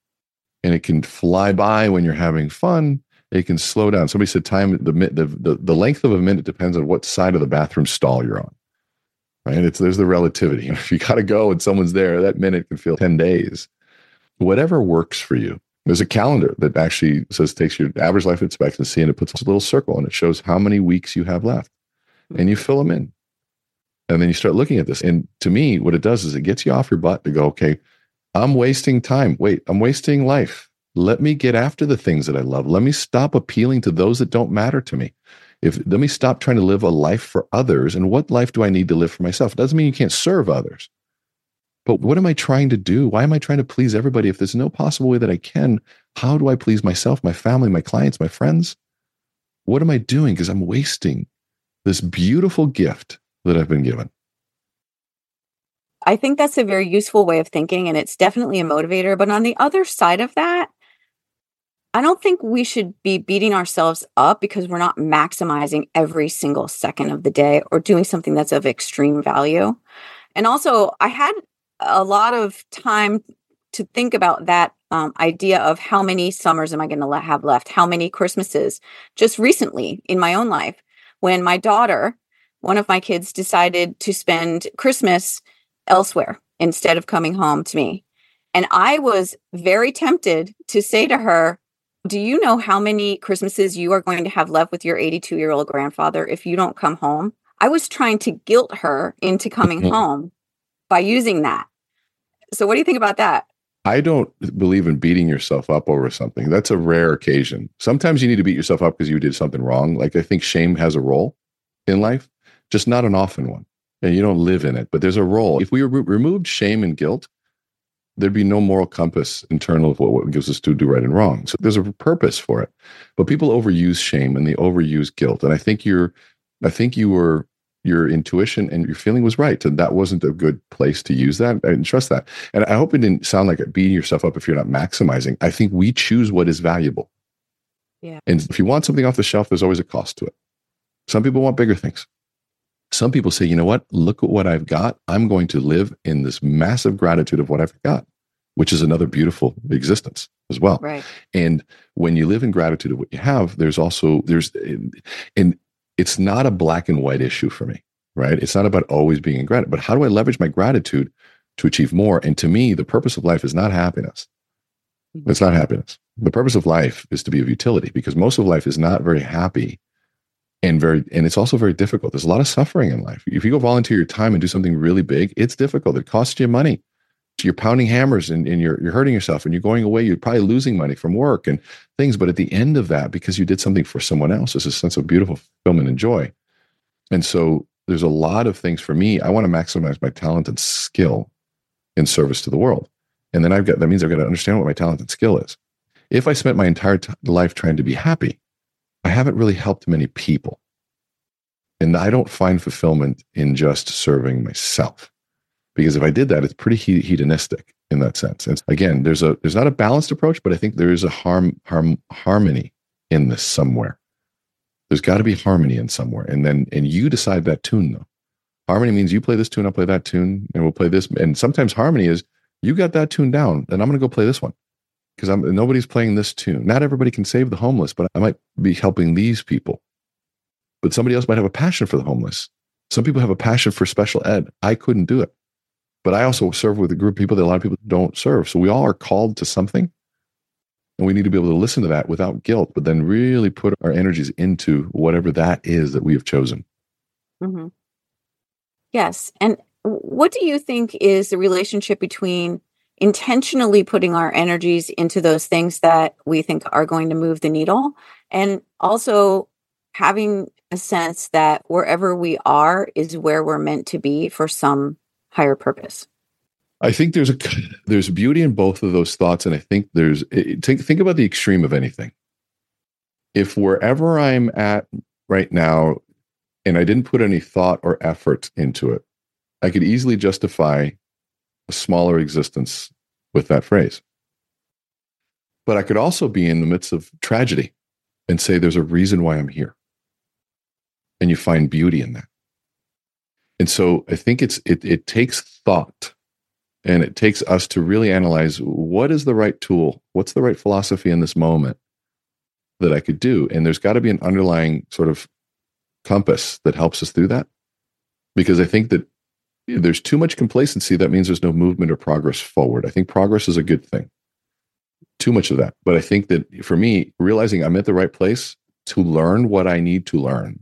And it can fly by when you're having fun. It can slow down. Somebody said time, the, the, the, the length of a minute depends on what side of the bathroom stall you're on. Right? It's, there's the relativity. If you got to go and someone's there, that minute can feel ten days. Whatever works for you. There's a calendar that actually says, takes your average life expectancy and it puts a little circle and it shows how many weeks you have left. And you fill them in. And then you start looking at this. And to me, what it does is it gets you off your butt to go, okay, I'm wasting time. Wait, I'm wasting life. Let me get after the things that I love. Let me stop appealing to those that don't matter to me. If let me stop trying to live a life for others. And what life do I need to live for myself? It doesn't mean you can't serve others. But what am I trying to do? Why am I trying to please everybody? If there's no possible way that I can, how do I please myself, my family, my clients, my friends? What am I doing? Because I'm wasting this beautiful gift that I've been given. I think that's a very useful way of thinking, and it's definitely a motivator. But on the other side of that, I don't think we should be beating ourselves up because we're not maximizing every single second of the day or doing something that's of extreme value. And also, I had a lot of time to think about that um, idea of how many summers am I going to have left? How many Christmases just recently in my own life? when my daughter, one of my kids, decided to spend Christmas elsewhere instead of coming home to me. And I was very tempted to say to her, do you know how many Christmases you are going to have left with your eighty-two-year-old grandfather if you don't come home? I was trying to guilt her into coming home by using that. So what do you think about that? I don't believe in beating yourself up over something. That's a rare occasion. Sometimes you need to beat yourself up because you did something wrong. Like, I think shame has a role in life, just not an often one. And you don't live in it, but there's a role. If we re- removed shame and guilt, there'd be no moral compass internal of what, what gives us to do right and wrong. So there's a purpose for it. But people overuse shame and they overuse guilt. And I think you're, I think you were, your intuition and your feeling was right. And that wasn't a good place to use that. And trust that. And I hope it didn't sound like beating yourself up if you're not maximizing. I think we choose what is valuable. Yeah. And if you want something off the shelf, there's always a cost to it. Some people want bigger things. Some people say, you know what, look at what I've got. I'm going to live in this massive gratitude of what I've got, which is another beautiful existence as well. Right. And when you live in gratitude of what you have, there's also, there's, and it's not a black and white issue for me, right? It's not about always being in gratitude, but how do I leverage my gratitude to achieve more? And to me, the purpose of life is not happiness. Mm-hmm. It's not happiness. The purpose of life is to be of utility, because most of life is not very happy. And very, and it's also very difficult. There's a lot of suffering in life. If you go volunteer your time and do something really big, it's difficult. It costs you money. You're pounding hammers and, and you're you're hurting yourself, and you're going away. You're probably losing money from work and things. But at the end of that, because you did something for someone else, there's a sense of beautiful fulfillment and joy. And so there's a lot of things for me. I want to maximize my talent and skill in service to the world. And then I've got, that means I've got to understand what my talent and skill is. If I spent my entire t- life trying to be happy, I haven't really helped many people. And I don't find fulfillment in just serving myself. Because if I did that, it's pretty he- hedonistic in that sense. And again, there's a there's not a balanced approach, but I think there is a harm, harm harmony in this somewhere. There's got to be harmony in somewhere. And then and you decide that tune, though. Harmony means you play this tune, I'll play that tune, and we'll play this. And sometimes harmony is you got that tune down, and I'm going to go play this one. Because I'm nobody's playing this tune. Not everybody can save the homeless, but I might be helping these people. But somebody else might have a passion for the homeless. Some people have a passion for special ed. I couldn't do it. But I also serve with a group of people that a lot of people don't serve. So we all are called to something. And we need to be able to listen to that without guilt, but then really put our energies into whatever that is that we have chosen. Mm-hmm. Yes. And what do you think is the relationship between intentionally putting our energies into those things that we think are going to move the needle, and also having a sense that wherever we are is where we're meant to be for some higher purpose? I think there's a there's beauty in both of those thoughts, and I think there's think think about the extreme of anything. If wherever I'm at right now, and I didn't put any thought or effort into it, I could easily justify a smaller existence with that phrase. But I could also be in the midst of tragedy and say there's a reason why I'm here, and you find beauty in that. And so I think it's it it takes thought, and it takes us to really analyze what is the right tool, what's the right philosophy in this moment that I could do. And there's got to be an underlying sort of compass that helps us through that. Because I think that there's too much complacency. That means there's no movement or progress forward. I think progress is a good thing. Too much of that. But I think that for me, realizing I'm at the right place to learn what I need to learn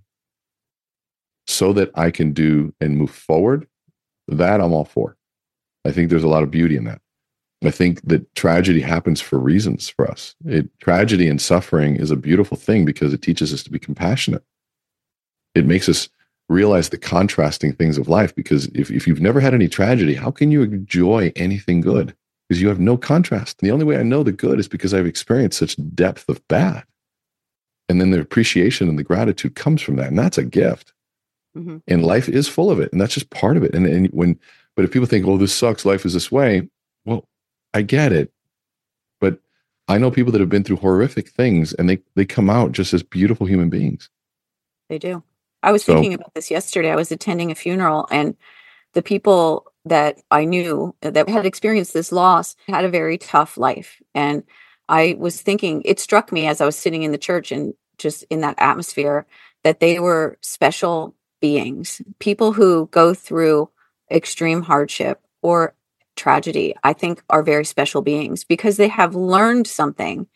so that I can do and move forward, that I'm all for. I think there's a lot of beauty in that. I think that tragedy happens for reasons for us. It, tragedy and suffering is a beautiful thing because it teaches us to be compassionate. It makes us realize the contrasting things of life, because if, if you've never had any tragedy, how can you enjoy anything good? Because you have no contrast. And the only way I know the good is because I've experienced such depth of bad. And then the appreciation and the gratitude comes from that. And that's a gift. Mm-hmm. And life is full of it. And that's just part of it. And, and when, but if people think, oh, this sucks, life is this way. Well, I get it. But I know people that have been through horrific things, and they, they come out just as beautiful human beings. They do. I was so, thinking about this yesterday. I was attending a funeral, and the people that I knew that had experienced this loss had a very tough life. And I was thinking, it struck me as I was sitting in the church and just in that atmosphere, that they were special beings. People who go through extreme hardship or tragedy, I think, are very special beings because they have learned something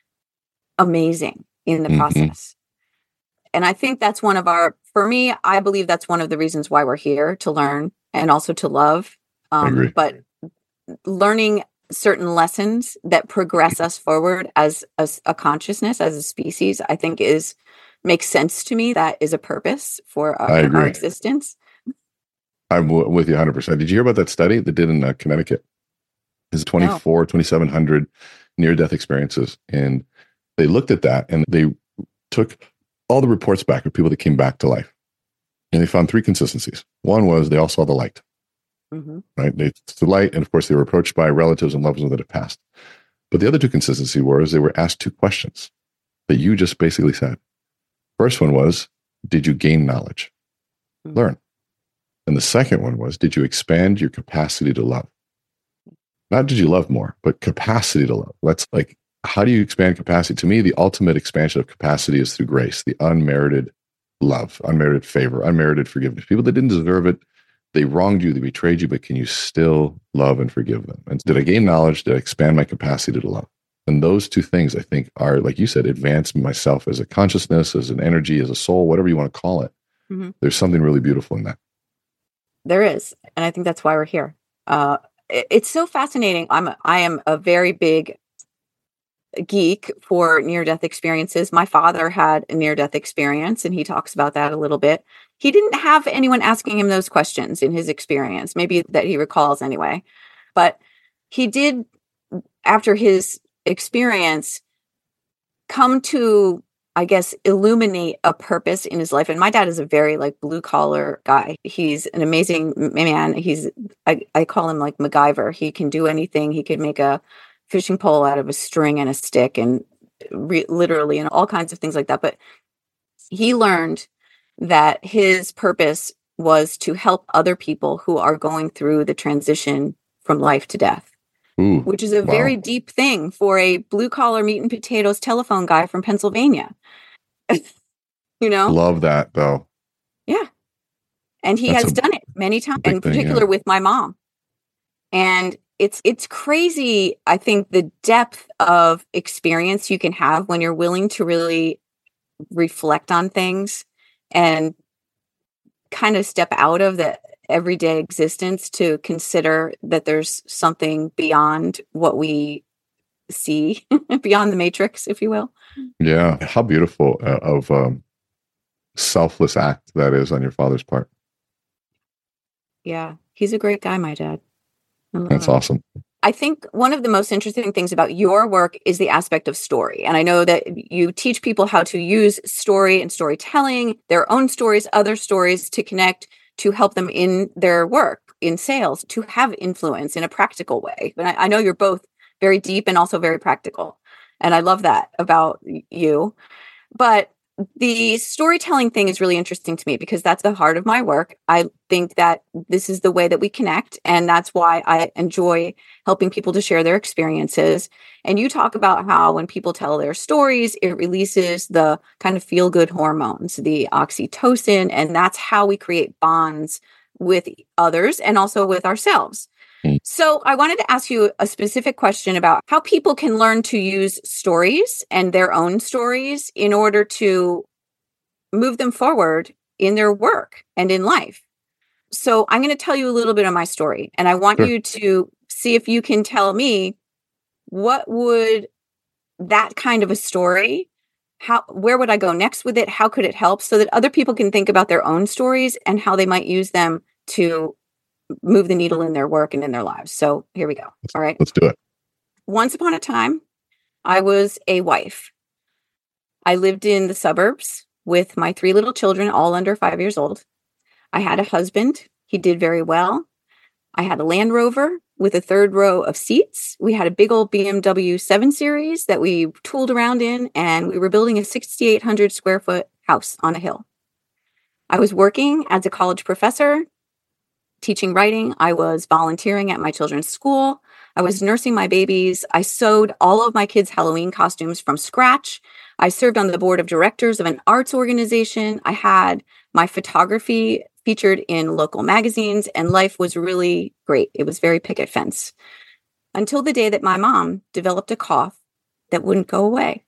amazing in the Mhm. process. And I think that's one of our, for me, I believe that's one of the reasons why we're here, to learn and also to love. I Um, agree. but learning certain lessons that progress us forward as a, s- a consciousness, as a species, I think is makes sense to me. That is a purpose for our, I our agree. existence. I'm w- with you one hundred percent. Did you hear about that study they did in uh, Connecticut? It's No. twenty-four, twenty-seven hundred near-death experiences. And they looked at that and they took all the reports back of people that came back to life. And they found three consistencies. One was they all saw the light, hmm right? They saw the light, and of course they were approached by relatives and loved ones that had passed. But the other two consistencies were is they were asked two questions that you just basically said. First one was, did you gain knowledge? Mhm. Learn. And the second one was, did you expand your capacity to love? Not did you love more, but capacity to love. That's like, how do you expand capacity? To me, the ultimate expansion of capacity is through grace, the unmerited love, unmerited favor, unmerited forgiveness. People that didn't deserve it, they wronged you, they betrayed you, but can you still love and forgive them? And did I gain knowledge? Did I expand my capacity to love? And those two things, I think, are, like you said, advance myself as a consciousness, as an energy, as a soul, whatever you want to call it. Mhm. There's something really beautiful in that. There is, and I think that's why we're here. Uh, it- it's so fascinating. I'm a, I am a very big geek for near-death experiences. My father had a near-death experience, and he talks about that a little bit. He didn't have anyone asking him those questions in his experience, maybe that he recalls anyway. But he did, after his experience, come to, I guess, illuminate a purpose in his life. And my dad is a very like blue collar guy. He's an amazing m- man. He's, I, I call him like MacGyver. He can do anything. He could make a fishing pole out of a string and a stick and re- literally and all kinds of things like that. But he learned that his purpose was to help other people who are going through the transition from life to death, Ooh, which is a wow. very deep thing for a blue collar meat and potatoes telephone guy from Pennsylvania. You know? Love that, though. Yeah. And he That's has a done it many times, big in thing, particular yeah. with my mom. And it's it's crazy, I think, the depth of experience you can have when you're willing to really reflect on things and kind of step out of the everyday existence to consider that there's something beyond what we see, beyond the matrix, if you will. Yeah. How beautiful uh, of um, selfless act that is on your father's part. Yeah. He's a great guy, my dad. I love That's him. awesome. I think one of the most interesting things about your work is the aspect of story. And I know that you teach people how to use story and storytelling, their own stories, other stories to connect, to help them in their work, in sales, to have influence in a practical way. But I, I know you're both very deep and also very practical. And I love that about y- you. But the storytelling thing is really interesting to me because that's the heart of my work. I think that this is the way that we connect. And that's why I enjoy helping people to share their experiences. And you talk about how when people tell their stories, it releases the kind of feel good hormones, the oxytocin. And that's how we create bonds with others and also with ourselves. Mm. So I wanted to ask you a specific question about how people can learn to use stories and their own stories in order to move them forward in their work and in life. So I'm going to tell you a little bit of my story, and I want Sure. you to see if you can tell me what would that kind of a story, how, where would I go next with it? How could it help so that other people can think about their own stories and how they might use them to move the needle in their work and in their lives. So here we go. All right. Let's do it. Once upon a time, I was a wife. I lived in the suburbs with my three little children, all under five years old. I had a husband. He did very well. I had a Land Rover with a third row of seats. We had a big old B M W seven Series that we tooled around in, and we were building a sixty-eight hundred square foot house on a hill. I was working as a college professor, teaching writing. I was volunteering at my children's school. I was nursing my babies. I sewed all of my kids' Halloween costumes from scratch. I served on the board of directors of an arts organization. I had my photography featured in local magazines, and life was really great. It was very picket fence until the day that my mom developed a cough that wouldn't go away.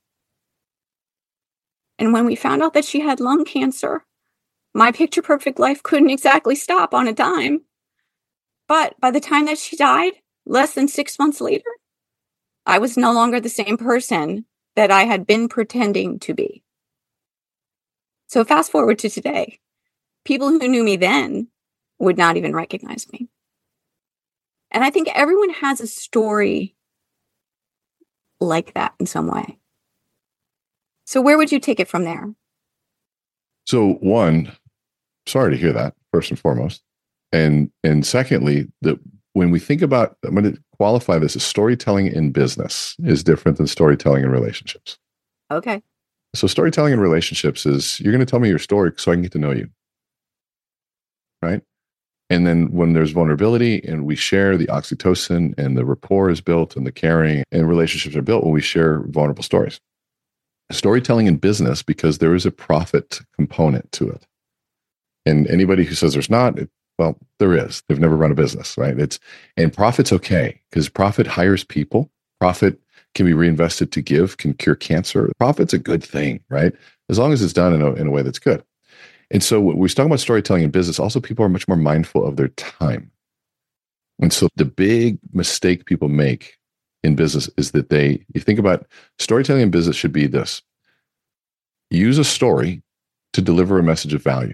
And when we found out that she had lung cancer, my picture perfect life couldn't exactly stop on a dime. But by the time that she died, less than six months later, I was no longer the same person that I had been pretending to be. So fast forward to today. People who knew me then would not even recognize me. And I think everyone has a story like that in some way. So where would you take it from there? So one, sorry to hear that, first and foremost. And and secondly, that when we think about, I'm going to qualify this as storytelling in business is different than storytelling in relationships. Okay. So storytelling in relationships is you're going to tell me your story so I can get to know you. Right? And then when there's vulnerability and we share, the oxytocin and the rapport is built and the caring and relationships are built when we share vulnerable stories. Storytelling in business, because there is a profit component to it. And anybody who says there's not, it, well, there is. They've never run a business, right? It's and profit's okay because profit hires people. Profit can be reinvested to give, can cure cancer. Profit's a good thing, right? As long as it's done in a, in a way that's good. And so when we're talking about storytelling in business, also people are much more mindful of their time. And so the big mistake people make in business is that they, you think about storytelling in business should be this. Use a story to deliver a message of value.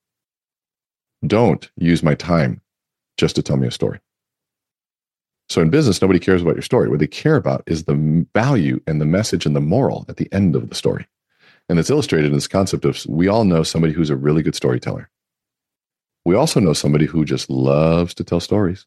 Don't use my time just to tell me a story. So in business, nobody cares about your story. What they care about is the value and the message and the moral at the end of the story. And it's illustrated in this concept of we all know somebody who's a really good storyteller. We also know somebody who just loves to tell stories.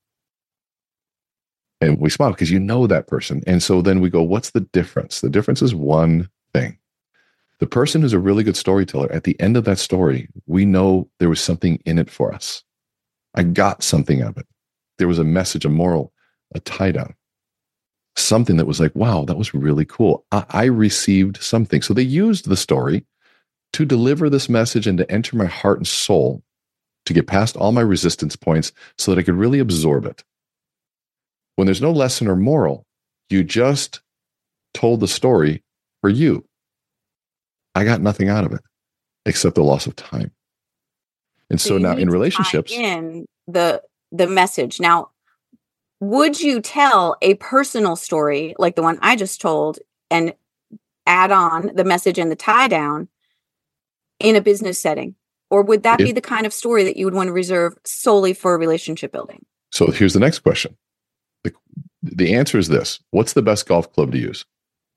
And we smile because you know that person. And so then we go, what's the difference? The difference is one thing. The person who's a really good storyteller, at the end of that story, we know there was something in it for us. I got something of it. There was a message, a moral, a tie-down. Something that was like, wow, that was really cool. I, I received something. So they used the story to deliver this message and to enter my heart and soul to get past all my resistance points so that I could really absorb it. When there's no lesson or moral, you just told the story for you. I got nothing out of it except the loss of time. And so, so now in relationships, in the the message. Now, would you tell a personal story like the one I just told and add on the message and the tie down in a business setting? Or would that if, be the kind of story that you would want to reserve solely for relationship building? So here's the next question. The, the answer is this. What's the best golf club to use?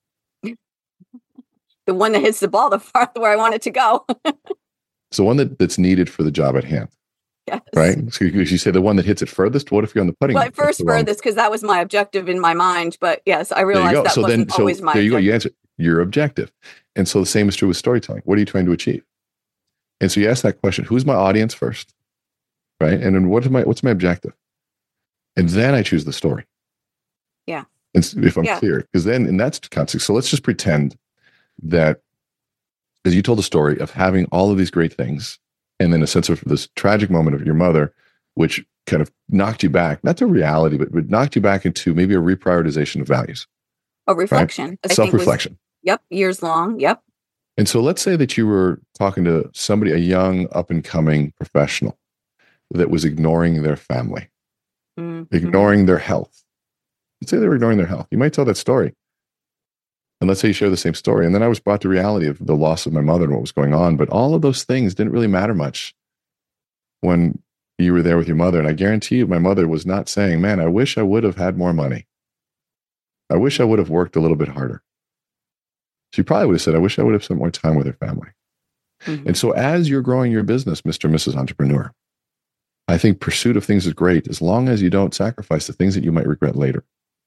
The one that hits the ball the farther where I want it to go. It's the one that, that's needed for the job at hand. Yes. Right? So you, you say the one that hits it furthest. What if you're on the putting? Well, at first furthest, because that was my objective in my mind. But yes, I realized that so wasn't then, always so my there you objective. go. You answer your objective. And so the same is true with storytelling. What are you trying to achieve? And so you ask that question, who's my audience first? Right? And then what is my, what's my objective? And then I choose the story. Yeah. And if I'm yeah. clear, because then in that context, so let's just pretend that as you told the story of having all of these great things and then a sense of this tragic moment of your mother, which kind of knocked you back, not to reality, but, but knocked you back into maybe a reprioritization of values. A reflection. Right? Self-reflection. Was, yep. Years long. Yep. And so let's say that you were talking to somebody, a young up-and-coming professional that was ignoring their family, mm-hmm. ignoring their health. Let's say they were ignoring their health. You might tell that story. And let's say you share the same story. And then I was brought to reality of the loss of my mother and what was going on. But all of those things didn't really matter much when you were there with your mother. And I guarantee you, my mother was not saying, man, I wish I would have had more money. I wish I would have worked a little bit harder. She probably would have said, I wish I would have spent more time with her family. Mm-hmm. And so as you're growing your business, Mister and Missus Entrepreneur, I think pursuit of things is great as long as you don't sacrifice the things that you might regret later.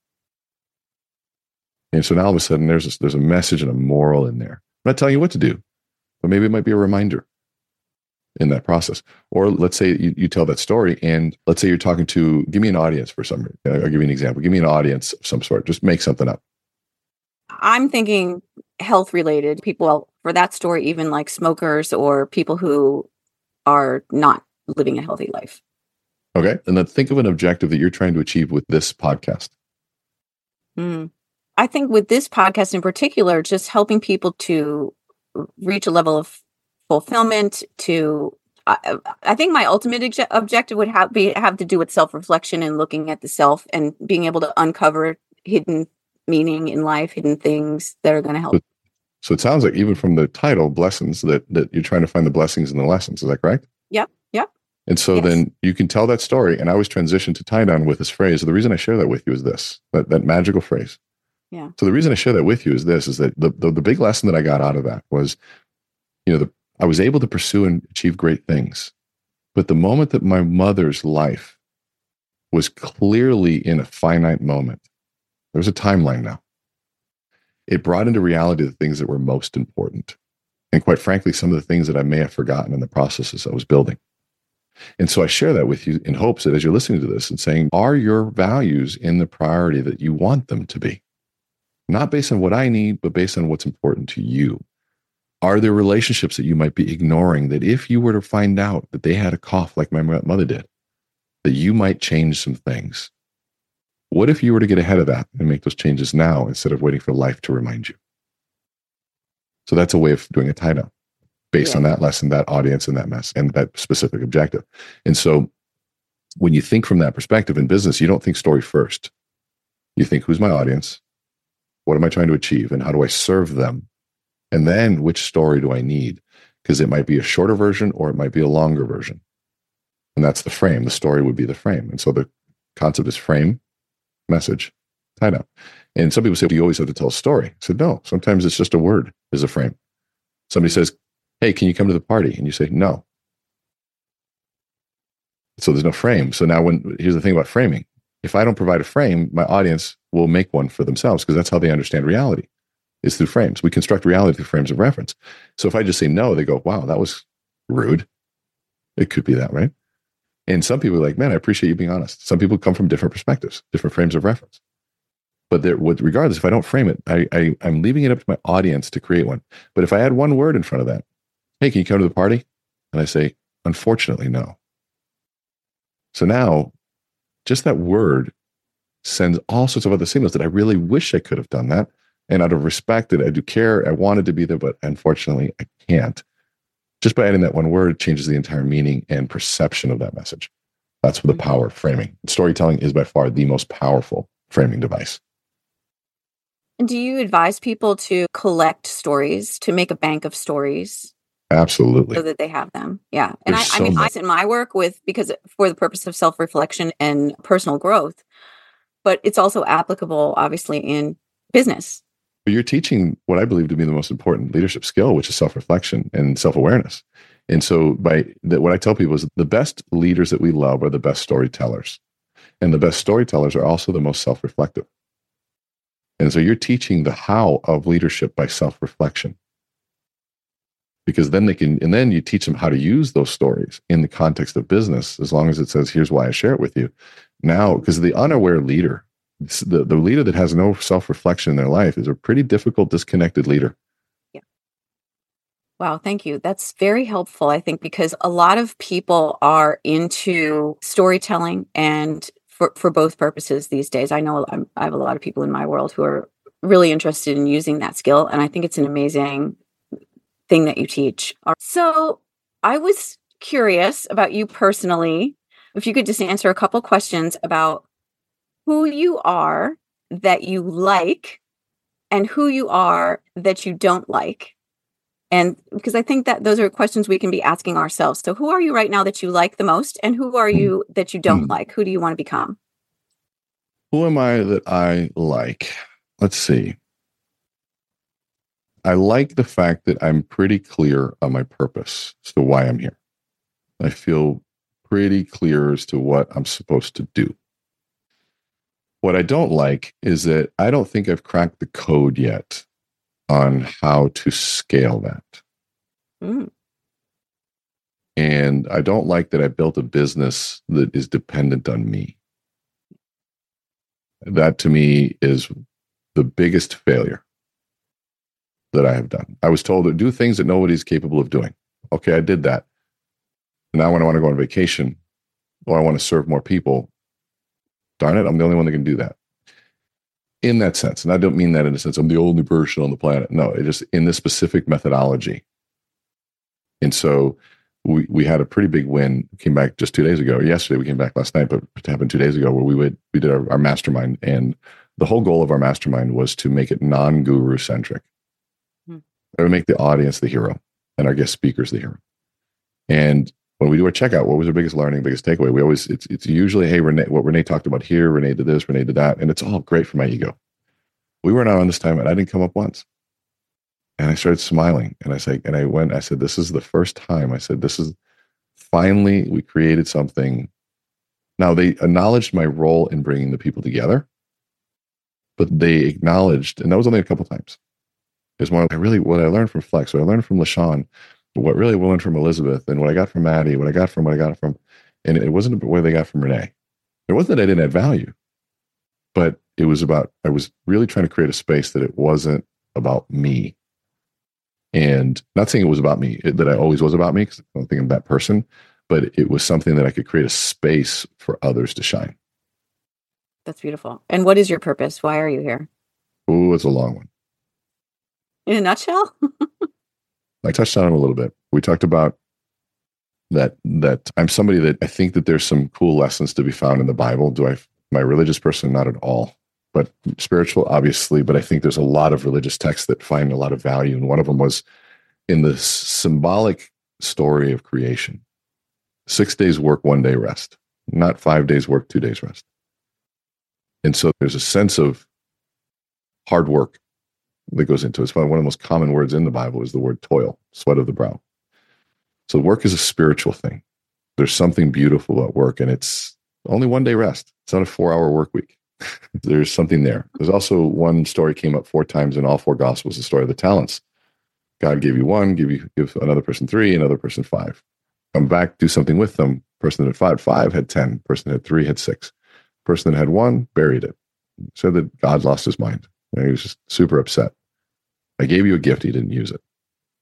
And so now all of a sudden there's a, there's a message and a moral in there. I'm not telling you what to do, but maybe it might be a reminder. in that process. Or let's say you, you tell that story, and let's say you're talking to, give me an audience for some, I'll give you an example. Give me an audience of some sort. Just make something up. I'm thinking health related people, well, for that story, even like smokers or people who are not living a healthy life. Okay. And then think of an objective that you're trying to achieve with this podcast. Mm. I think with this podcast in particular, just helping people to reach a level of fulfillment, to I, I think my ultimate ex- objective would have be have to do with self-reflection and looking at the self and being able to uncover hidden meaning in life, hidden things that are going to help. So, so it sounds like even from the title, blessings, that that you're trying to find the blessings in the lessons. Is that correct? Yep. Yep. And so yes. Then you can tell that story. And I always transition to tie down with this phrase. The reason I share that with you is this, that, that magical phrase. Yeah. So the reason I share that with you is this, is that the, the, the big lesson that I got out of that was, you know, the, I was able to pursue and achieve great things. But the moment that my mother's life was clearly in a finite moment, there was a timeline now. It brought into reality the things that were most important. And quite frankly, some of the things that I may have forgotten in the processes I was building. And so I share that with you in hopes that as you're listening to this and saying, are your values in the priority that you want them to be? Not based on what I need, but based on what's important to you. Are there relationships that you might be ignoring that if you were to find out that they had a cough like my mother did, that you might change some things? What if you were to get ahead of that and make those changes now instead of waiting for life to remind you? So that's a way of doing a tie down based yeah. on that lesson, that audience, and that mess, and that specific objective. And so when you think from that perspective in business, you don't think story first. You think, who's my audience? What am I trying to achieve? And how do I serve them? And then which story do I need? Because it might be a shorter version or it might be a longer version. And that's the frame. The story would be the frame. And so the concept is frame, message, tie down. And some people say, do you always have to tell a story? I said, no, sometimes it's just a word is a frame. Somebody says, hey, can you come to the party? And you say, no. So there's no frame. So now when, here's the thing about framing. If I don't provide a frame, my audience will make one for themselves because that's how they understand reality, is through frames. We construct reality through frames of reference. So if I just say no, they go, wow, that was rude. It could be that, right? And some people are like, man, I appreciate you being honest. Some people come from different perspectives, different frames of reference. But there, regardless, if I don't frame it, I, I, I'm leaving it up to my audience to create one. But if I add one word in front of that, hey, can you come to the party? And I say, unfortunately, no. So now, just that word sends all sorts of other signals that I really wish I could have done that. And out of respect that I do care, I wanted to be there, but unfortunately, I can't. Just by adding that one word changes the entire meaning and perception of that message. That's the power of framing. Storytelling is by far the most powerful framing device. And do you advise people to collect stories, to make a bank of stories? Absolutely. So that they have them. Yeah. And I, so I mean, much. I in my work with, because for the purpose of self-reflection and personal growth, but it's also applicable, obviously, in business. You're teaching what I believe to be the most important leadership skill, which is self-reflection and self-awareness. And so by that, what I tell people is the best leaders that we love are the best storytellers. And the best storytellers are also the most self-reflective. And so you're teaching the how of leadership by self-reflection. Because then they can, and then you teach them how to use those stories in the context of business, as long as it says, here's why I share it with you. Now, because the unaware leader, the, the leader that has no self-reflection in their life is a pretty difficult, disconnected leader. Yeah. Wow, thank you. That's very helpful, I think, because a lot of people are into storytelling and for, for both purposes these days. I know I'm, I have a lot of people in my world who are really interested in using that skill. And I think it's an amazing thing that you teach. So I was curious about you personally, if you could just answer a couple questions about who you are that you like and who you are that you don't like. And because I think that those are questions we can be asking ourselves. So who are you right now that you like the most? And who are you that you don't mm. like? Who do you want to become? Who am I that I like? Let's see. I like the fact that I'm pretty clear on my purpose as to why I'm here. I feel pretty clear as to what I'm supposed to do. What I don't like is that I don't think I've cracked the code yet on how to scale that. Mm. And I don't like that I built a business that is dependent on me. That to me is the biggest failure that I have done. I was told to do things that nobody's capable of doing. Okay, I did that. Now when I want to go on vacation or I want to serve more people, darn it, I'm the only one that can do that. In that sense. And I don't mean that in a sense I'm the only person on the planet. No, it just in this specific methodology. And so we, we had a pretty big win. Came back just two days ago. Yesterday we came back last night, but it happened two days ago where we would we did our, our mastermind. And the whole goal of our mastermind was to make it non-guru centric. Hmm. It would make the audience the hero and our guest speakers the hero. And when we do our checkout, what was our biggest learning, biggest takeaway? We always, it's it's usually, hey, Renee, what Renee talked about here, Renee did this, Renee did that. And it's all great for my ego. We were not on this time and I didn't come up once. And I started smiling and I said, and I went, I said, this is the first time. I said, this is finally, we created something. Now they acknowledged my role in bringing the people together, but they acknowledged, and that was only a couple times. It's more, I really, what I learned from Flex, what I learned from LaShawn, what really I learned from Elizabeth, and what I got from Maddie, what I got from what I got from, and it wasn't what they got from Renee. It wasn't that I didn't add value, but it was about, I was really trying to create a space that it wasn't about me. And not saying it was about me, it, that I always was about me, because I don't think I'm that person, but it was something that I could create a space for others to shine. That's beautiful. And what is your purpose? Why are you here? Oh, it's a long one. In a nutshell? I touched on it a little bit. We talked about that, that I'm somebody that I think that there's some cool lessons to be found in the Bible. Do I, my religious person? Not at all, but spiritual, obviously. But I think there's a lot of religious texts that find a lot of value. And one of them was in the symbolic story of creation. Six days work, one day rest, not five days work, two days rest. And so there's a sense of hard work that goes into it. It's one of the most common words in the Bible is the word toil, sweat of the brow. So work is a spiritual thing. There's something beautiful about work, and it's only one day rest. It's not a four-hour work week. There's something there. There's also one story came up four times in all four Gospels, the story of the talents. God gave you one, give you give another person three, another person five. Come back, do something with them. Person that had five, five had ten. Person that had three had six. Person that had one buried it. Said that God lost his mind. And he was just super upset. I gave you a gift, you didn't use it.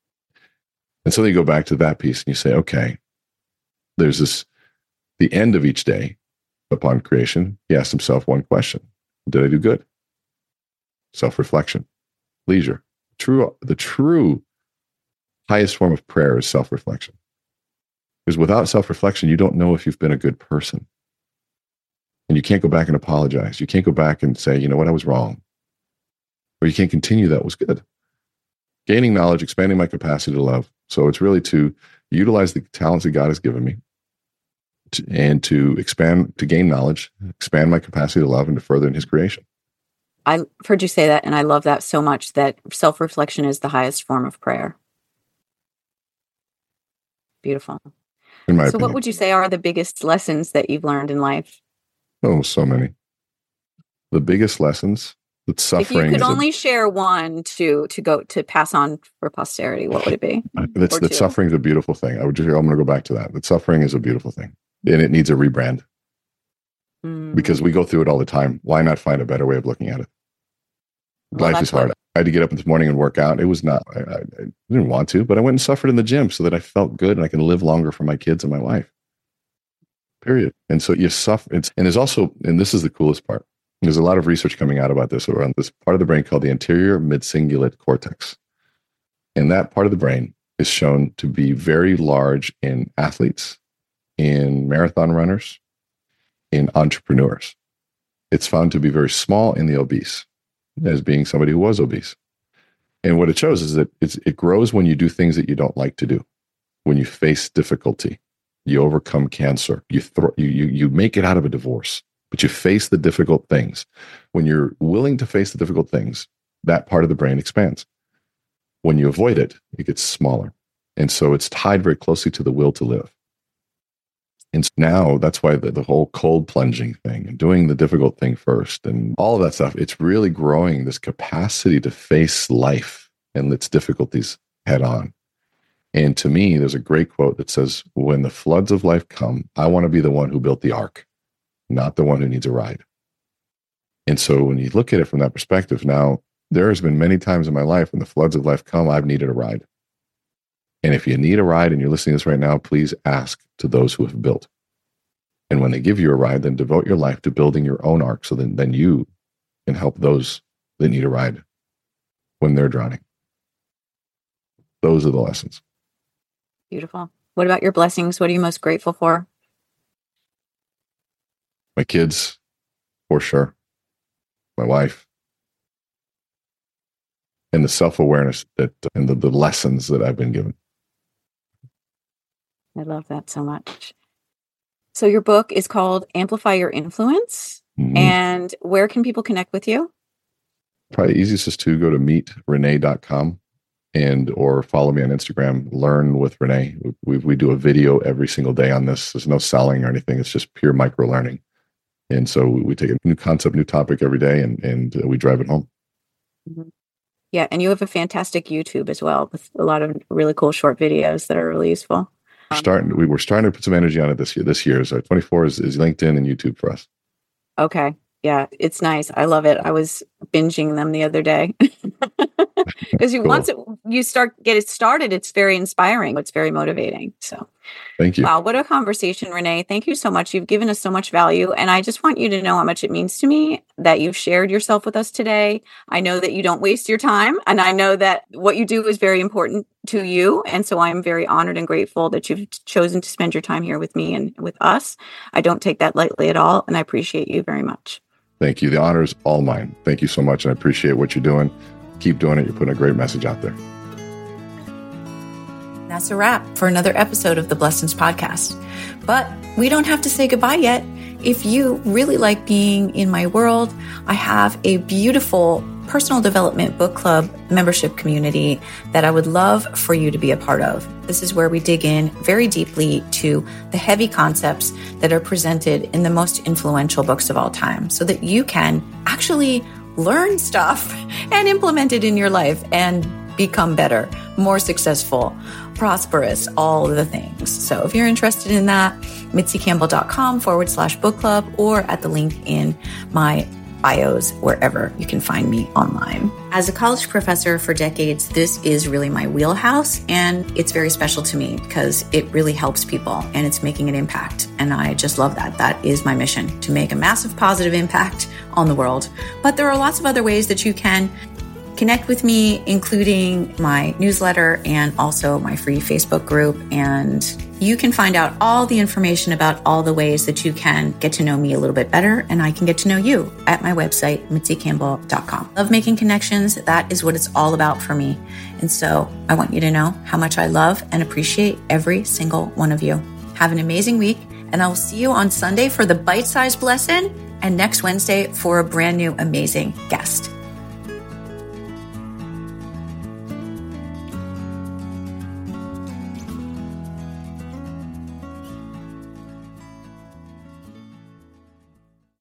And so you go back to that piece and you say, okay, there's this, the end of each day upon creation, he asked himself one question. Did I do good? Self-reflection, leisure. True, the true highest form of prayer is self-reflection. Because without self-reflection, you don't know if you've been a good person. And you can't go back and apologize. You can't go back and say, you know what, I was wrong. Or you can't continue, that was good. Gaining knowledge, expanding my capacity to love. So it's really to utilize the talents that God has given me to, and to expand, to gain knowledge, expand my capacity to love and to further in his creation. I heard you say that, and I love that so much, that self-reflection is the highest form of prayer. Beautiful. In my so opinion. What would you say are the biggest lessons that you've learned in life? Oh, so many. The biggest lessons that suffering. If you could is only a, share one to to go to pass on for posterity, what would it be? That's that suffering is a beautiful thing. I would just, I'm going to go back to that. That suffering is a beautiful thing, and it needs a rebrand mm. because we go through it all the time. Why not find a better way of looking at it? Well, life is hard. What... I had to get up this morning and work out. It was not. I, I, I didn't want to, but I went and suffered in the gym so that I felt good and I can live longer for my kids and my wife. Period. And so you suffer. It's, and there's also, and this is the coolest part. There's a lot of research coming out about this around this part of the brain called the anterior mid-cingulate cortex. And that part of the brain is shown to be very large in athletes, in marathon runners, in entrepreneurs. It's found to be very small in the obese, as being somebody who was obese. And what it shows is that it's, it grows when you do things that you don't like to do, when you face difficulty. You overcome cancer. You, throw, you you you make it out of a divorce, but you face the difficult things. When you're willing to face the difficult things, that part of the brain expands. When you avoid it, it gets smaller. And so it's tied very closely to the will to live. And so now that's why the, the whole cold plunging thing and doing the difficult thing first and all of that stuff, it's really growing this capacity to face life and its difficulties head on. And to me, there's a great quote that says, when the floods of life come, I want to be the one who built the ark, not the one who needs a ride. And so when you look at it from that perspective, now there has been many times in my life when the floods of life come, I've needed a ride. And if you need a ride and you're listening to this right now, please ask to those who have built. And when they give you a ride, then devote your life to building your own ark so then, then you can help those that need a ride when they're drowning. Those are the lessons. Beautiful. What about your blessings? What are you most grateful for? My kids, for sure. My wife. And the self-awareness that, and the, the lessons that I've been given. I love that so much. So your book is called Amplify Your Influence. Mm-hmm. And where can people connect with you? Probably easiest is to go to meet renee dot com and or follow me on Instagram, Learn with Renee. We, we do a video every single day on this. There's no selling or anything. It's just pure micro learning. And so we take a new concept, new topic every day, and, and we drive it home. Mm-hmm. Yeah. And you have a fantastic YouTube as well with a lot of really cool short videos that are really useful. We're starting, we were starting to put some energy on it this year. This year, so twenty-four is, is LinkedIn and YouTube for us. Okay. Yeah, it's nice. I love it. I was binging them the other day. Because you, cool. once it, you start get it started, it's very inspiring. It's very motivating. So, thank you. Wow, what a conversation, Renee. Thank you so much. You've given us so much value, and I just want you to know how much it means to me that you've shared yourself with us today. I know that you don't waste your time, and I know that what you do is very important to you. And so I'm very honored and grateful that you've chosen to spend your time here with me and with us. I don't take that lightly at all, and I appreciate you very much. Thank you. The honor is all mine. Thank you so much, and I appreciate what you're doing. Keep doing it. You're putting a great message out there. That's a wrap for another episode of the Blessings Podcast. But we don't have to say goodbye yet. If you really like being in my world, I have a beautiful personal development book club membership community that I would love for you to be a part of. This is where we dig in very deeply to the heavy concepts that are presented in the most influential books of all time so that you can actually learn stuff and implement it in your life and become better, more successful, prosperous, all of the things. So if you're interested in that, mitzicampbell.com forward slash book club or at the link in my bios, wherever you can find me online. As a college professor for decades, this is really my wheelhouse, and it's very special to me because it really helps people and it's making an impact. And I just love that. That is my mission, to make a massive positive impact on the world. But there are lots of other ways that you can connect with me, including my newsletter and also my free Facebook group. And you can find out all the information about all the ways that you can get to know me a little bit better, and I can get to know you at my website, mitzi campbell dot com. Love making connections. That is what it's all about for me. And so I want you to know how much I love and appreciate every single one of you. Have an amazing week, and I will see you on Sunday for the bite-sized lesson and next Wednesday for a brand new amazing guest.